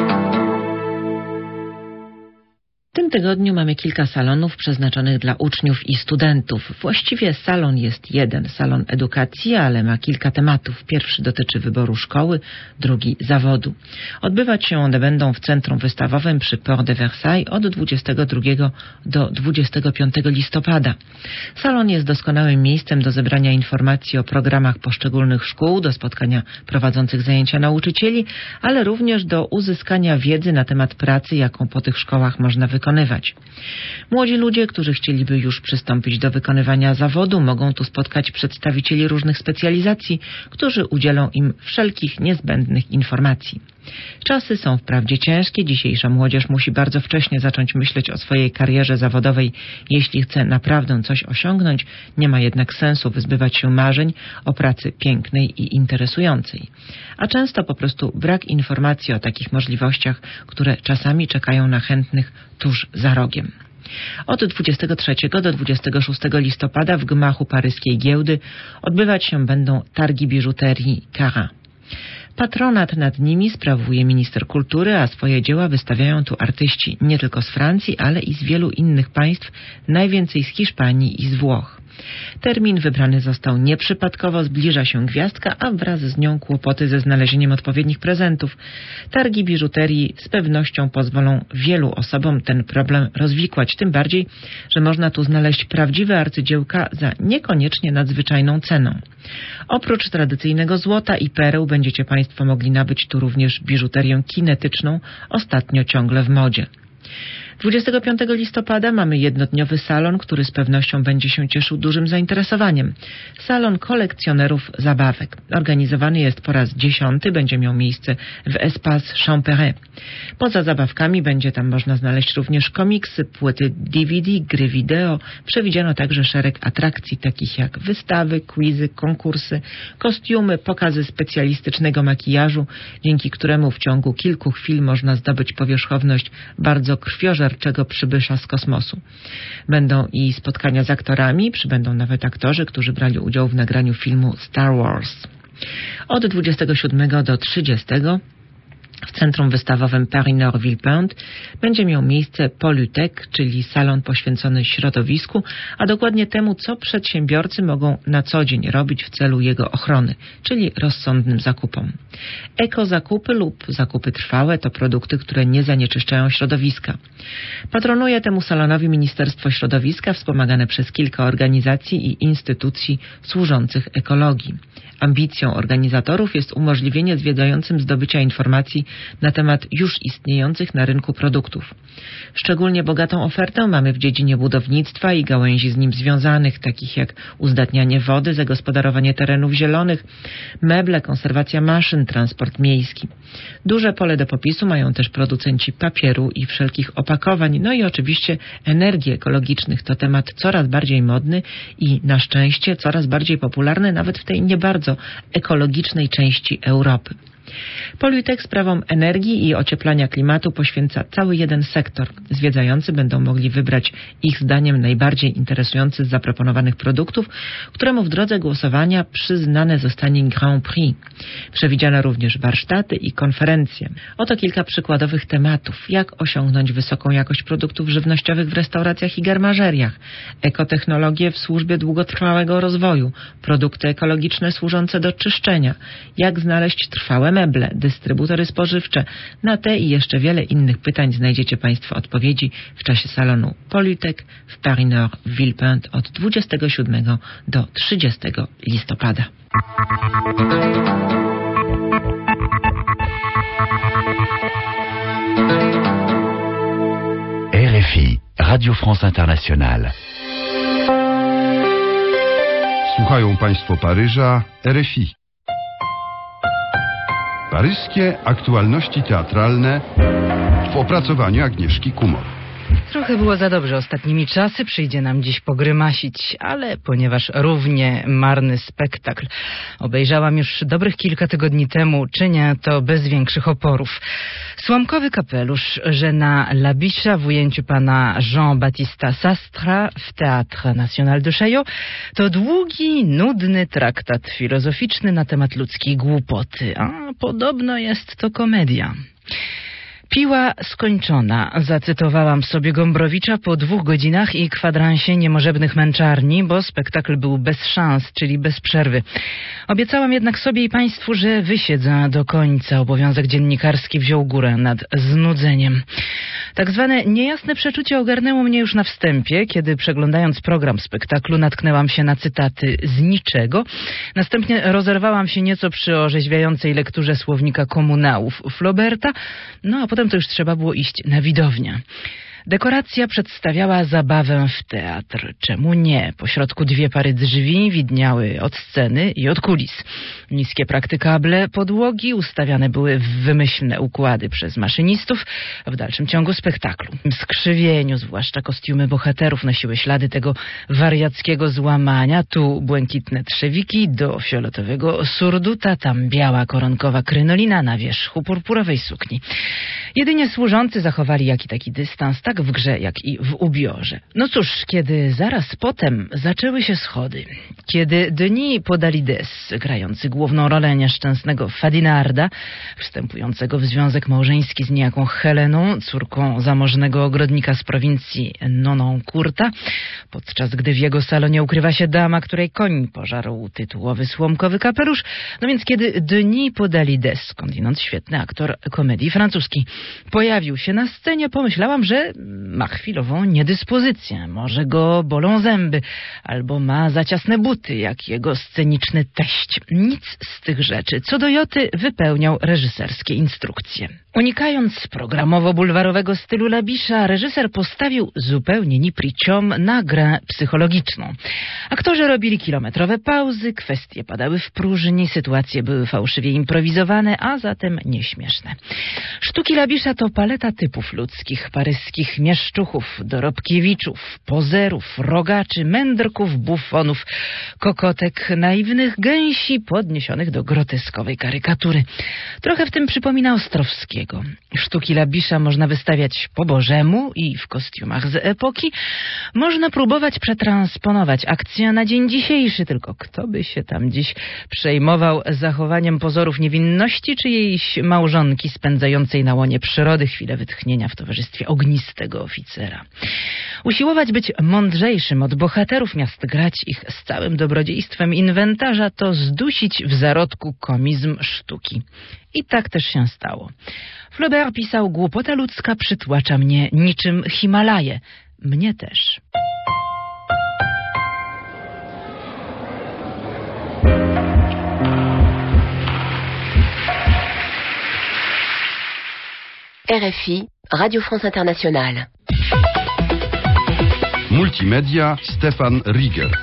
W tym tygodniu mamy kilka salonów przeznaczonych dla uczniów i studentów. Właściwie salon jest jeden, salon edukacji, ale ma kilka tematów. Pierwszy dotyczy wyboru szkoły, drugi zawodu. Odbywać się one będą w centrum wystawowym przy Port de Versailles od dwudziestego drugiego do dwudziestego piątego listopada. Salon jest doskonałym miejscem do zebrania informacji o programach poszczególnych szkół, do spotkania prowadzących zajęcia nauczycieli, ale również do uzyskania wiedzy na temat pracy, jaką po tych szkołach można wykonywać. wykonywać. Młodzi ludzie, którzy chcieliby już przystąpić do wykonywania zawodu, mogą tu spotkać przedstawicieli różnych specjalizacji, którzy udzielą im wszelkich niezbędnych informacji. Czasy są wprawdzie ciężkie, dzisiejsza młodzież musi bardzo wcześnie zacząć myśleć o swojej karierze zawodowej. Jeśli chce naprawdę coś osiągnąć, nie ma jednak sensu wyzbywać się marzeń o pracy pięknej i interesującej. A często po prostu brak informacji o takich możliwościach, które czasami czekają na chętnych tuż za rogiem. Od dwudziestego trzeciego do dwudziestego szóstego listopada w gmachu paryskiej giełdy odbywać się będą targi biżuterii Carat. Patronat nad nimi sprawuje minister kultury, a swoje dzieła wystawiają tu artyści nie tylko z Francji, ale i z wielu innych państw, najwięcej z Hiszpanii i z Włoch. Termin wybrany został nieprzypadkowo, zbliża się gwiazdka, a wraz z nią kłopoty ze znalezieniem odpowiednich prezentów. Targi biżuterii z pewnością pozwolą wielu osobom ten problem rozwikłać, tym bardziej, że można tu znaleźć prawdziwe arcydziełka za niekoniecznie nadzwyczajną ceną. Oprócz tradycyjnego złota i pereł będziecie Państwo mogli nabyć tu również biżuterię kinetyczną, ostatnio ciągle w modzie. dwudziestego piątego listopada mamy jednodniowy salon, który z pewnością będzie się cieszył dużym zainteresowaniem. Salon kolekcjonerów zabawek. Organizowany jest po raz dziesiąty, będzie miał miejsce w Espace Champéret. Poza zabawkami będzie tam można znaleźć również komiksy, płyty D V D, gry wideo. Przewidziano także szereg atrakcji takich jak wystawy, quizy, konkursy, kostiumy, pokazy specjalistycznego makijażu, dzięki któremu w ciągu kilku chwil można zdobyć powierzchowność bardzo krwiożerczego czego przybysza z kosmosu. Będą i spotkania z aktorami, przybędą nawet aktorzy, którzy brali udział w nagraniu filmu Star Wars. Od dwudziestego siódmego do trzydziestego w centrum wystawowym Paris Nord Villepinte będzie miał miejsce Polytech, czyli salon poświęcony środowisku, a dokładnie temu, co przedsiębiorcy mogą na co dzień robić w celu jego ochrony, czyli rozsądnym zakupom. Ekozakupy lub zakupy trwałe to produkty, które nie zanieczyszczają środowiska. Patronuje temu salonowi Ministerstwo Środowiska, wspomagane przez kilka organizacji i instytucji służących ekologii. Ambicją organizatorów jest umożliwienie zwiedzającym zdobycia informacji na temat już istniejących na rynku produktów. Szczególnie bogatą ofertę mamy w dziedzinie budownictwa i gałęzi z nim związanych, takich jak uzdatnianie wody, zagospodarowanie terenów zielonych, meble, konserwacja maszyn, transport miejski. Duże pole do popisu mają też producenci papieru i wszelkich opakowań, no i oczywiście energii ekologicznych. To temat coraz bardziej modny i na szczęście coraz bardziej popularny nawet w tej nie bardzo ekologicznej części Europy. Polytech sprawom energii i ocieplania klimatu poświęca cały jeden sektor. Zwiedzający będą mogli wybrać ich zdaniem najbardziej interesujący z zaproponowanych produktów, któremu w drodze głosowania przyznane zostanie Grand Prix. Przewidziano również warsztaty i konferencje. Oto kilka przykładowych tematów. Jak osiągnąć wysoką jakość produktów żywnościowych w restauracjach i garmażeriach, ekotechnologie w służbie długotrwałego rozwoju, produkty ekologiczne służące do czyszczenia, jak znaleźć trwałe meble, dystrybutory spożywcze. Na te i jeszcze wiele innych pytań znajdziecie Państwo odpowiedzi w czasie salonu Polytech w Paris Nord Villepinte od dwudziestego siódmego do trzydziestego listopada. R F I, Radio France Internationale. Słuchają Państwo Paryża, R F I. Paryskie aktualności teatralne w opracowaniu Agnieszki Kumor. Trochę było za dobrze ostatnimi czasy, przyjdzie nam dziś pogrymasić, ale ponieważ równie marny spektakl obejrzałam już dobrych kilka tygodni temu, czynię to bez większych oporów. Słomkowy kapelusz Jeana Labicza w ujęciu pana Jean-Baptista Sastra w Théâtre National de Chaillot to długi, nudny traktat filozoficzny na temat ludzkiej głupoty, a podobno jest to komedia. Piła skończona, zacytowałam sobie Gombrowicza po dwóch godzinach i kwadransie niemożebnych męczarni, bo spektakl był bez szans, czyli bez przerwy. Obiecałam jednak sobie i państwu, że wysiedzę do końca. Obowiązek dziennikarski wziął górę nad znudzeniem. Tak zwane niejasne przeczucie ogarnęło mnie już na wstępie, kiedy przeglądając program spektaklu natknęłam się na cytaty z niczego. Następnie rozerwałam się nieco przy orzeźwiającej lekturze słownika komunałów Flauberta, no a potem to już trzeba było iść na widownię. Dekoracja przedstawiała zabawę w teatr. Czemu nie? Pośrodku dwie pary drzwi widniały od sceny i od kulis. Niskie praktykable podłogi ustawiane były w wymyślne układy przez maszynistów w dalszym ciągu spektaklu. W skrzywieniu, zwłaszcza kostiumy bohaterów nosiły ślady tego wariackiego złamania. Tu błękitne trzewiki do fioletowego surduta, tam biała koronkowa krynolina na wierzchu purpurowej sukni. Jedynie służący zachowali jaki taki dystans, tak w grze, jak i w ubiorze. No cóż, kiedy zaraz potem zaczęły się schody, kiedy Denis Podalides, grający główną rolę nieszczęsnego Fadinarda, wstępującego w związek małżeński z niejaką Heleną, córką zamożnego ogrodnika z prowincji Nonancourta, podczas gdy w jego salonie ukrywa się dama, której koń pożarł tytułowy słomkowy kapelusz, no więc kiedy Denis Podalides, skądinąd świetny aktor komedii francuskiej, pojawił się na scenie, pomyślałam, że ma chwilową niedyspozycję. Może go bolą zęby, albo ma za ciasne buty, jak jego sceniczny teść. Nic z tych rzeczy. Co do joty wypełniał reżyserskie instrukcje. Unikając programowo-bulwarowego stylu Labicza, reżyser postawił zupełnie ni pri ciom na grę psychologiczną. Aktorzy robili kilometrowe pauzy, kwestie padały w próżni, sytuacje były fałszywie improwizowane, a zatem nieśmieszne. Sztuki Labicza to paleta typów ludzkich, paryskich mieszczuchów, dorobkiewiczów, pozerów, rogaczy, mędrków, bufonów, kokotek, naiwnych gęsi podniesionych do groteskowej karykatury. Trochę w tym przypomina Ostrowskiego. Sztuki Labicza można wystawiać po bożemu i w kostiumach z epoki. Można próbować przetransponować akcję na dzień dzisiejszy, tylko kto by się tam dziś przejmował zachowaniem pozorów niewinności czyjejś małżonki spędzającej na łonie przyrody chwilę wytchnienia w towarzystwie ognistego oficera. Usiłować być mądrzejszym od bohaterów miast, grać ich z całym dobrodziejstwem inwentarza, to zdusić w zarodku komizm sztuki. I tak też się stało. Flaubert pisał: głupota ludzka przytłacza mnie niczym Himalaje. Mnie też. R F I, Radio France Internationale. Multimedia Stefan Rieger.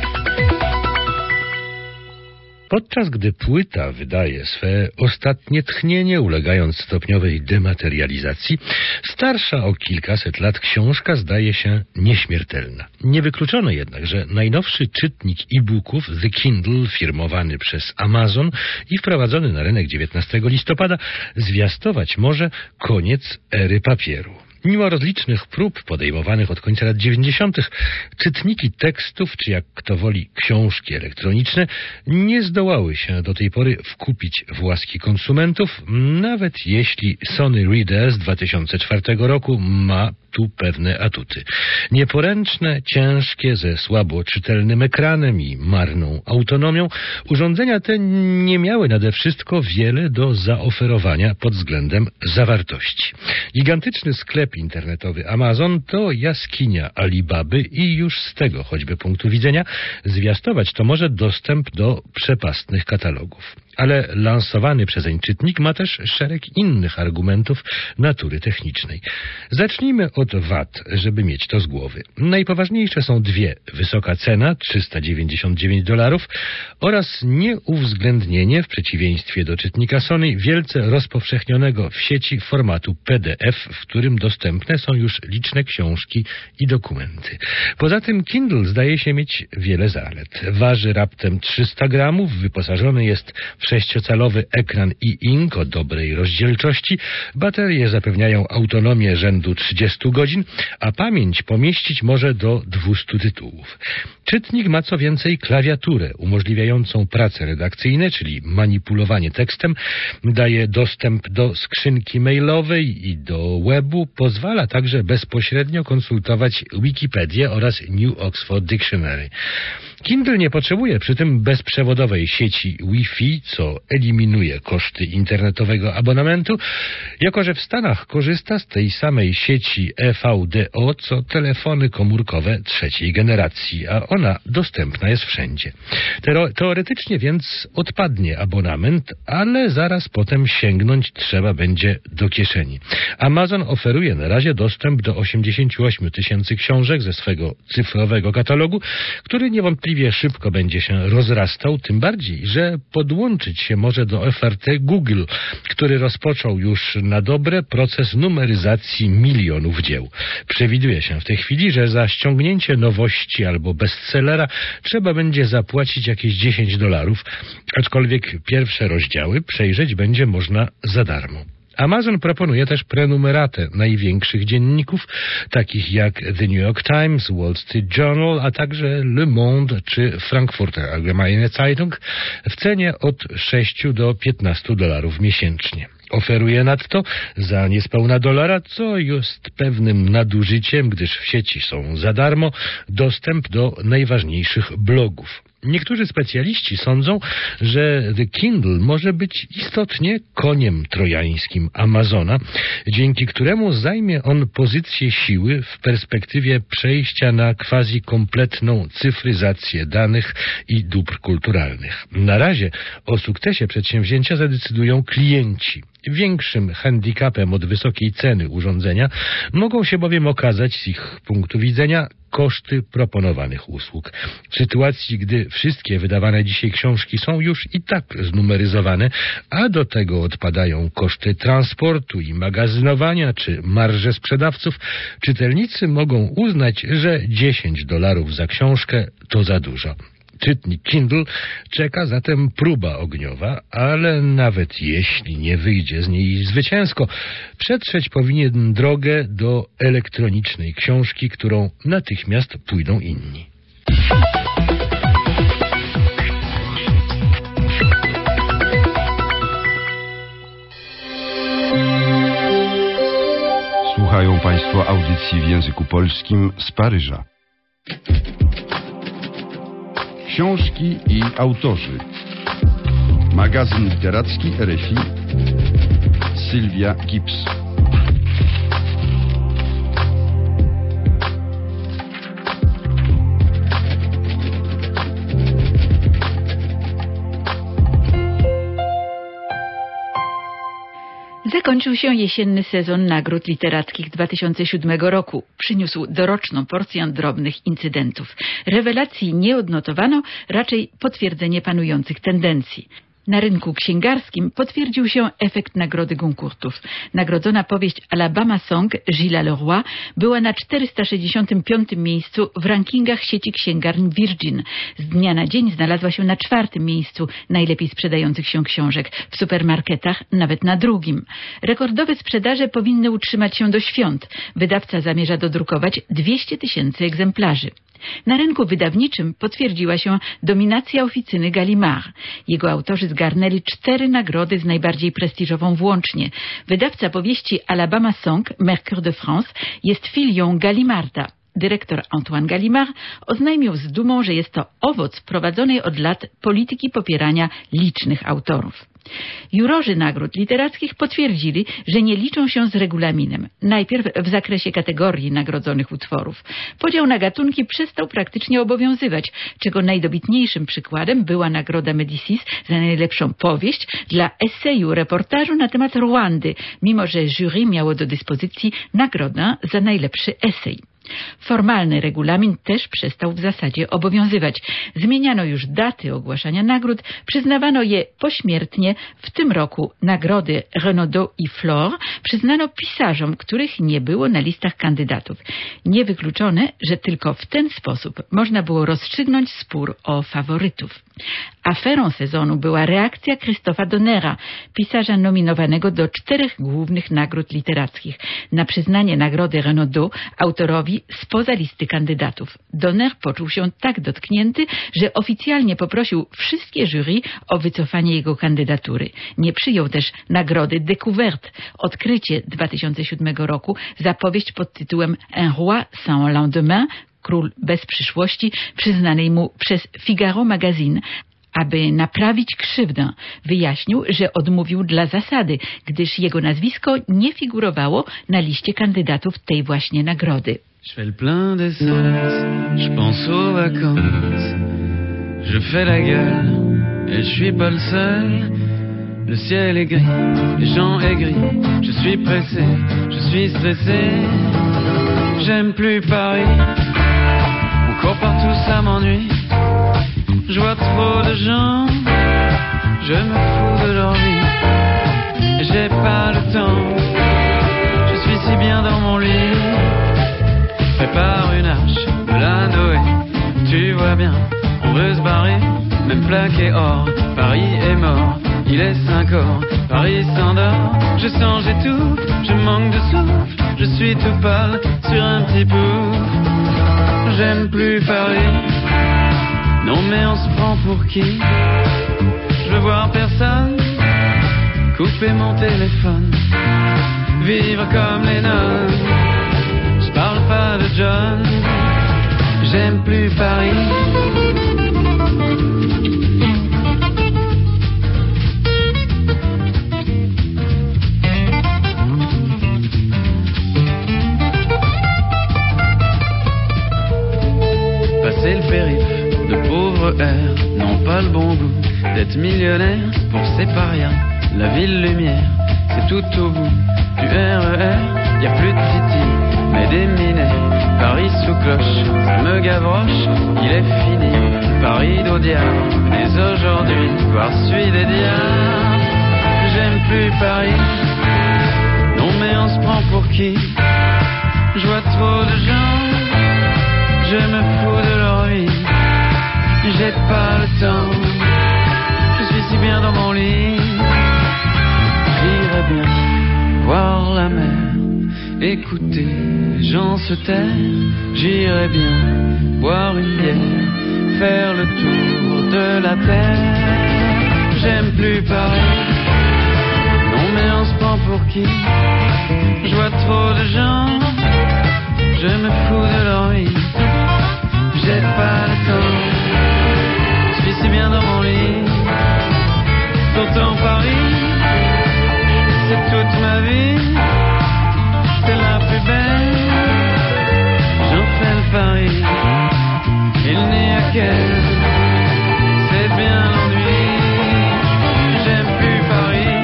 Podczas gdy płyta wydaje swe ostatnie tchnienie, ulegając stopniowej dematerializacji, starsza o kilkaset lat książka zdaje się nieśmiertelna. Nie wykluczono jednak, że najnowszy czytnik e-booków The Kindle, firmowany przez Amazon i wprowadzony na rynek dziewiętnastego listopada, zwiastować może koniec ery papieru. Mimo rozlicznych prób podejmowanych od końca lat dziewięćdziesiątych, czytniki tekstów, czy jak kto woli książki elektroniczne, nie zdołały się do tej pory wkupić w łaski konsumentów, nawet jeśli Sony Reader z dwa tysiące czwartego roku ma tu pewne atuty. Nieporęczne, ciężkie, ze słabo czytelnym ekranem i marną autonomią, urządzenia te nie miały nade wszystko wiele do zaoferowania pod względem zawartości. Gigantyczny sklep internetowy Amazon to jaskinia Alibaby i już z tego choćby punktu widzenia zwiastować to może dostęp do przepastnych katalogów. Ale lansowany przezeń czytnik ma też szereg innych argumentów natury technicznej. Zacznijmy od wad, żeby mieć to z głowy. Najpoważniejsze są dwie. Wysoka cena, trzysta dziewięćdziesiąt dziewięć dolarów oraz nieuwzględnienie, w przeciwieństwie do czytnika Sony, wielce rozpowszechnionego w sieci formatu P D F, w którym dostępne są już liczne książki i dokumenty. Poza tym Kindle zdaje się mieć wiele zalet. Waży raptem trzysta gramów, wyposażony jest w sześciocalowy ekran e-ink o dobrej rozdzielczości, baterie zapewniają autonomię rzędu trzydziestu godzin, a pamięć pomieścić może do dwustu tytułów. Czytnik ma co więcej klawiaturę umożliwiającą prace redakcyjne, czyli manipulowanie tekstem, daje dostęp do skrzynki mailowej i do webu, pozwala także bezpośrednio konsultować Wikipedię oraz New Oxford Dictionary. Kindle nie potrzebuje przy tym bezprzewodowej sieci Wi-Fi, co eliminuje koszty internetowego abonamentu, jako że w Stanach korzysta z tej samej sieci E V D O, co telefony komórkowe trzeciej generacji, a ona dostępna jest wszędzie. Tero- teoretycznie więc odpadnie abonament, ale zaraz potem sięgnąć trzeba będzie do kieszeni. Amazon oferuje na razie dostęp do osiemdziesięciu ośmiu tysięcy książek ze swego cyfrowego katalogu, który niewątpliwie szybko będzie się rozrastał, tym bardziej, że podłączyć się może do oferty Google, który rozpoczął już na dobre proces numeryzacji milionów dzieł. Przewiduje się w tej chwili, że za ściągnięcie nowości albo bestsellera trzeba będzie zapłacić jakieś dziesięć dolarów, aczkolwiek pierwsze rozdziały przejrzeć będzie można za darmo. Amazon proponuje też prenumeratę największych dzienników, takich jak The New York Times, Wall Street Journal, a także Le Monde czy Frankfurter Allgemeine Zeitung w cenie od sześciu do piętnastu dolarów miesięcznie. Oferuje nadto za niespełna dolara, co jest pewnym nadużyciem, gdyż w sieci są za darmo, dostęp do najważniejszych blogów. Niektórzy specjaliści sądzą, że The Kindle może być istotnie koniem trojańskim Amazona, dzięki któremu zajmie on pozycję siły w perspektywie przejścia na quasi-kompletną cyfryzację danych i dóbr kulturalnych. Na razie o sukcesie przedsięwzięcia zadecydują klienci. Większym handicapem od wysokiej ceny urządzenia mogą się bowiem okazać z ich punktu widzenia koszty proponowanych usług. W sytuacji, gdy wszystkie wydawane dzisiaj książki są już i tak znumeryzowane, a do tego odpadają koszty transportu i magazynowania czy marże sprzedawców, czytelnicy mogą uznać, że dziesięć dolarów za książkę to za dużo. Czytnik Kindle czeka zatem próba ogniowa, ale nawet jeśli nie wyjdzie z niej zwycięsko, przetrzeć powinien drogę do elektronicznej książki, którą natychmiast pójdą inni. Słuchają Państwo audycji w języku polskim z Paryża. Książki i autorzy. Magazyn literacki R F I. Sylwia Gibbs. Zakończył się jesienny sezon nagród literackich dwa tysiące siódmego roku. Przyniósł doroczną porcję drobnych incydentów. Rewelacji nie odnotowano, raczej potwierdzenie panujących tendencji. Na rynku księgarskim potwierdził się efekt nagrody Goncourtów. Nagrodzona powieść Alabama Song Gilles Leroy była na czterysta sześćdziesiątym piątym miejscu w rankingach sieci księgarni Virgin. Z dnia na dzień znalazła się na czwartym miejscu najlepiej sprzedających się książek. W supermarketach nawet na drugim. Rekordowe sprzedaże powinny utrzymać się do świąt. Wydawca zamierza dodrukować dwieście tysięcy egzemplarzy. Na rynku wydawniczym potwierdziła się dominacja oficyny Gallimard. Jego autorzy zgarnęli cztery nagrody z najbardziej prestiżową włącznie. Wydawca powieści Alabama Song, Mercure de France, jest filią Gallimarda. Dyrektor Antoine Gallimard oznajmił z dumą, że jest to owoc prowadzonej od lat polityki popierania licznych autorów. Jurorzy nagród literackich potwierdzili, że nie liczą się z regulaminem. Najpierw w zakresie kategorii nagrodzonych utworów. Podział na gatunki przestał praktycznie obowiązywać, czego najdobitniejszym przykładem była nagroda Médicis za najlepszą powieść dla eseju reportażu na temat Rwandy, mimo że jury miało do dyspozycji nagrodę za najlepszy esej. Formalny regulamin też przestał w zasadzie obowiązywać. Zmieniano już daty ogłaszania nagród, przyznawano je pośmiertnie. W tym roku nagrody Renaudot i Flore przyznano pisarzom, których nie było na listach kandydatów. Niewykluczone, że tylko w ten sposób można było rozstrzygnąć spór o faworytów. Aferą sezonu była reakcja Christopha Donnera, pisarza nominowanego do czterech głównych nagród literackich, na przyznanie nagrody Renaudot autorowi spoza listy kandydatów. Donner poczuł się tak dotknięty, że oficjalnie poprosił wszystkie jury o wycofanie jego kandydatury. Nie przyjął też nagrody Découverte, Odkrycie dwa tysiące siódmego roku, za powieść pod tytułem Un roi sans lendemain, Król bez przyszłości, przyznanej mu przez Figaro Magazine. Aby naprawić krzywdę, wyjaśnił, że odmówił dla zasady, gdyż jego nazwisko nie figurowało na liście kandydatów tej właśnie nagrody. Je fais le plein d'essence, je pense aux vacances, je fais la gueule et je suis pas le seul. Le ciel est gris, les gens aigris, je suis pressé, je suis stressé. J'aime plus Paris, on court partout, ça m'ennuie. Je vois trop de gens, je me fous de leur vie, et j'ai pas le temps, je suis si bien dans mon lit. Prépare une arche de la Noé, tu vois bien, on veut se barrer, même plaqué or, Paris est mort, il est cinq heures, Paris s'endort, je sens j'étouffe, je manque de souffle, je suis tout pâle sur un petit pouf. J'aime plus Paris, non mais on se prend pour qui? Je veux voir personne, couper mon téléphone, vivre comme les nonnes. Je parle pas de John, j'aime plus Paris. Passer le périph' de pauvres airs n'ont pas le bon goût d'être millionnaire, pour c'est pas rien. La ville lumière, c'est tout au bout du R E R, y a plus de titi, mais des minets. Paris sous cloche, ça me gavroche, il est fini. Paris d'Audiard, venez aujourd'hui voir celui des diables. J'aime plus Paris, non mais on se prend pour qui? Je vois trop de gens, je me fous de leur vie. J'ai pas le temps, je suis si bien dans mon lit. J'irais bien voir la mer, écouter les gens se taire. J'irais bien boire une bière, faire le tour de la terre. J'aime plus Paris, non mais on se prend pour qui? Je vois trop de gens, je me fous de leur vie. J'ai pas le temps, je suis si bien dans mon lit. Pourtant Paris, c'est toute ma vie. C'est la plus belle, j'en fais le pari. Il n'y a qu'elle, c'est bien l'ennui. J'aime plus Paris.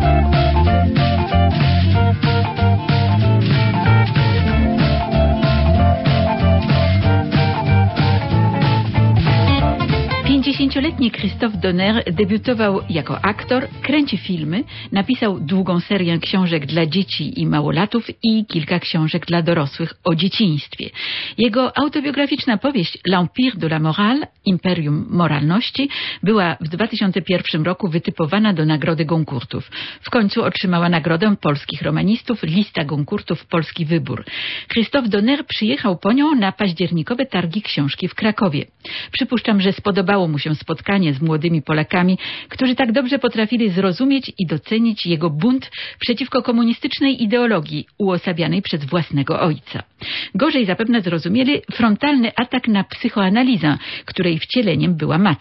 pięćdziesięcioletni Christophe Donner debiutował jako aktor, kręci filmy, napisał długą serię książek dla dzieci i małolatów i kilka książek dla dorosłych o dzieciństwie. Jego autobiograficzna powieść L'Empire de la Morale, Imperium Moralności, była w dwa tysiące pierwszym roku wytypowana do Nagrody Goncourtów. W końcu otrzymała nagrodę polskich romanistów Lista Goncourtów Polski Wybór. Christophe Donner przyjechał po nią na październikowe targi książki w Krakowie. Przypuszczam, że spodobało mu się spotkanie z młodymi Polakami, którzy tak dobrze potrafili zrozumieć i docenić jego bunt przeciwko komunistycznej ideologii uosabianej przez własnego ojca. Gorzej zapewne zrozumieli frontalny atak na psychoanalizę, której wcieleniem była matka.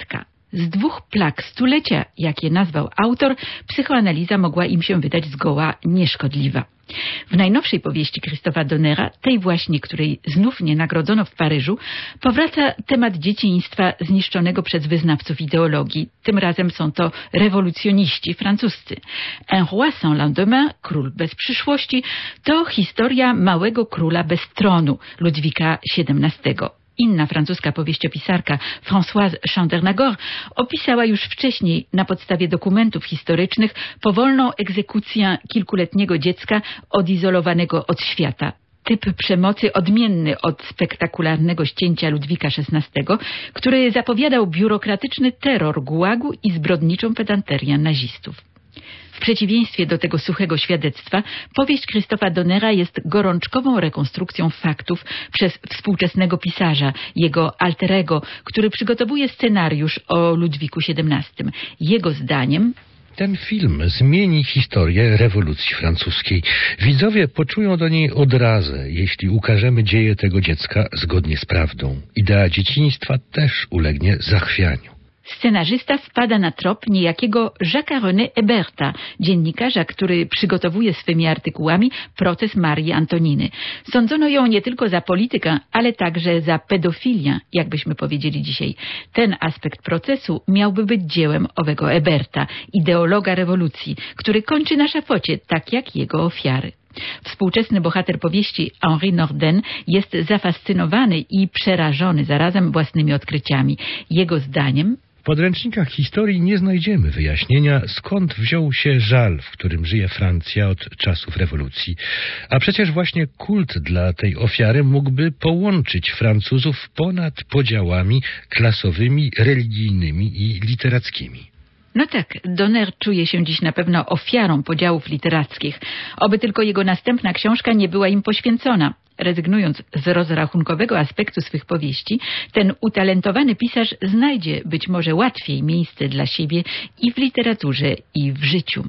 Z dwóch plag stulecia, jak je nazwał autor, psychoanaliza mogła im się wydać zgoła nieszkodliwa. W najnowszej powieści Christopha Donnera, tej właśnie, której znów nie nagrodzono w Paryżu, powraca temat dzieciństwa zniszczonego przez wyznawców ideologii. Tym razem są to rewolucjoniści francuscy. Un roi sans lendemain, król bez przyszłości, to historia małego króla bez tronu Ludwika siedemnastego. Inna francuska powieściopisarka Françoise Chandernagor opisała już wcześniej na podstawie dokumentów historycznych powolną egzekucję kilkuletniego dziecka odizolowanego od świata. Typ przemocy odmienny od spektakularnego ścięcia Ludwika szesnastego, który zapowiadał biurokratyczny terror gułagu i zbrodniczą pedanterię nazistów. W przeciwieństwie do tego suchego świadectwa, powieść Christopha Donnera jest gorączkową rekonstrukcją faktów przez współczesnego pisarza, jego alterego, który przygotowuje scenariusz o Ludwiku siedemnastym. Jego zdaniem ten film zmieni historię rewolucji francuskiej. Widzowie poczują do niej odrazę, jeśli ukażemy dzieje tego dziecka zgodnie z prawdą. Idea dzieciństwa też ulegnie zachwianiu. Scenarzysta wpada na trop niejakiego Jacques'a René Héberta, dziennikarza, który przygotowuje swymi artykułami proces Marii Antoniny. Sądzono ją nie tylko za politykę, ale także za pedofilię, jakbyśmy powiedzieli dzisiaj. Ten aspekt procesu miałby być dziełem owego Héberta, ideologa rewolucji, który kończy na szafocie, tak jak jego ofiary. Współczesny bohater powieści Henri Norden jest zafascynowany i przerażony zarazem własnymi odkryciami. Jego zdaniem w podręcznikach historii nie znajdziemy wyjaśnienia, skąd wziął się żal, w którym żyje Francja od czasów rewolucji. A przecież właśnie kult dla tej ofiary mógłby połączyć Francuzów ponad podziałami klasowymi, religijnymi i literackimi. No tak, Donner czuje się dziś na pewno ofiarą podziałów literackich. Oby tylko jego następna książka nie była im poświęcona. Rezygnując z rozrachunkowego aspektu swych powieści, ten utalentowany pisarz znajdzie być może łatwiej miejsce dla siebie i w literaturze, i w życiu.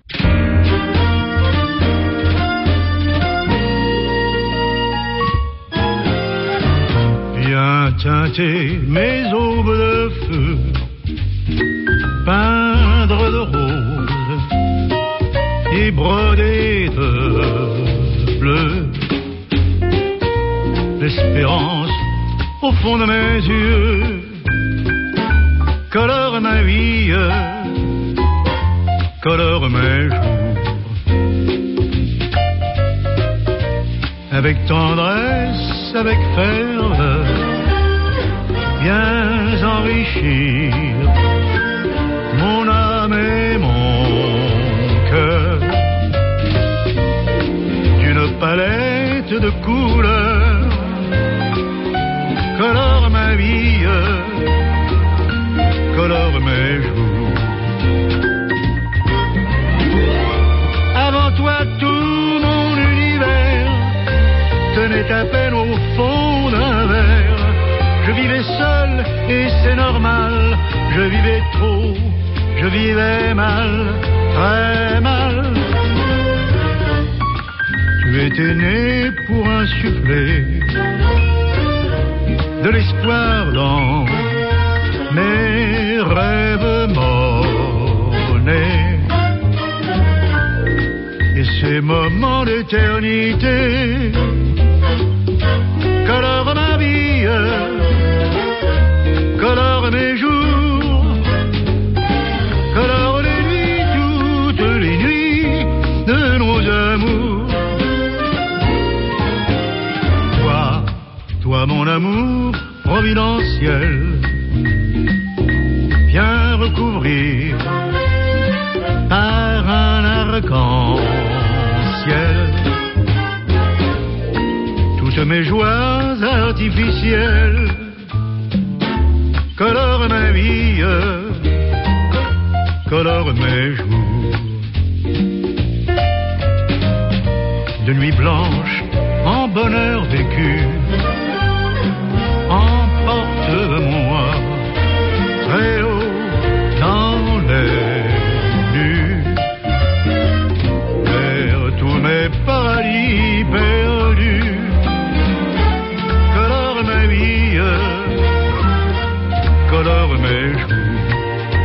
Viens teinter mes aubes de feu, peindre de rose et broder de bleu. L'espérance au fond de mes yeux colore ma vie, colore mes jours. Avec tendresse, avec ferveur, viens enrichir mon âme et mon cœur d'une palette de couleurs. Colore ma vie, colore mes jours. Avant toi tout mon univers tenait à peine au fond d'un verre. Je vivais seul et c'est normal. Je vivais trop, je vivais mal, très mal. Tu étais né pour insuffler de l'espoir dans mes rêves morts-nés. Et ces moments d'éternité colorent ma vie, colorent mes jours, colorent les nuits, toutes les nuits de nos amours. Toi, toi mon amour providentiel, viens recouvrir par un arc-en-ciel toutes mes joies artificielles. Colore ma vie, colore mes jours. De nuit blanche en bonheur vécu, emporte-moi très haut dans les nues, vers tous mes paradis perdus. Colore ma vie, colore mes jours.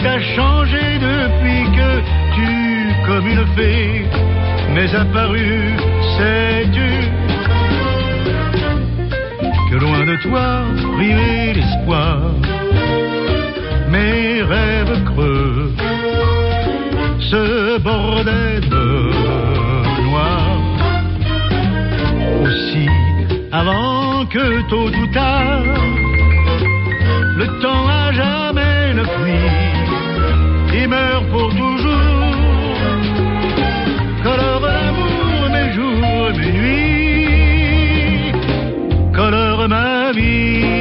a changé depuis que tu, comme une fée, m'es apparu, sais-tu, que loin de toi brillait l'espoir, mes rêves creux se bordaient de noir. Aussi, avant que tôt ou tard, le temps à jamais ne fuit, il meurt pour toujours, colore l'amour mes jours et mes nuits, colore ma vie.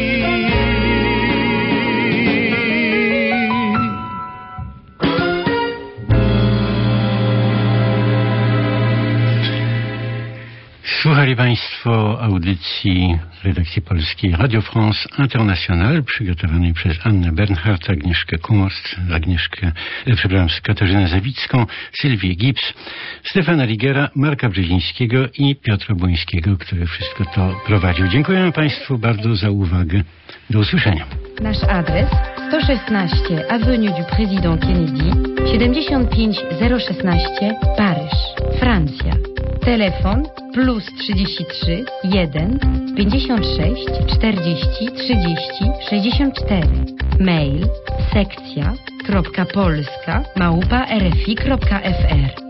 Słuchali Państwo audycji redakcji polskiej Radio France International, przygotowanej przez Annę Bernhardt, Agnieszkę Kumost, Agnieszkę, przepraszam, Katarzynę Zawicką, Sylwię Gibbs, Stefana Ligera, Marka Brzezińskiego i Piotra Błońskiego, który wszystko to prowadził. Dziękujemy Państwu bardzo za uwagę. Do usłyszenia. Nasz adres sto szesnaście Avenue du Président Kennedy, siedemdziesiąt pięć zero szesnaście, Paryż, Francja. Telefon plus trzydzieści trzy jeden pięćdziesiąt sześć czterdzieści trzydzieści sześćdziesiąt cztery. Mail sekcja kropka polska małpa rfi kropka fr.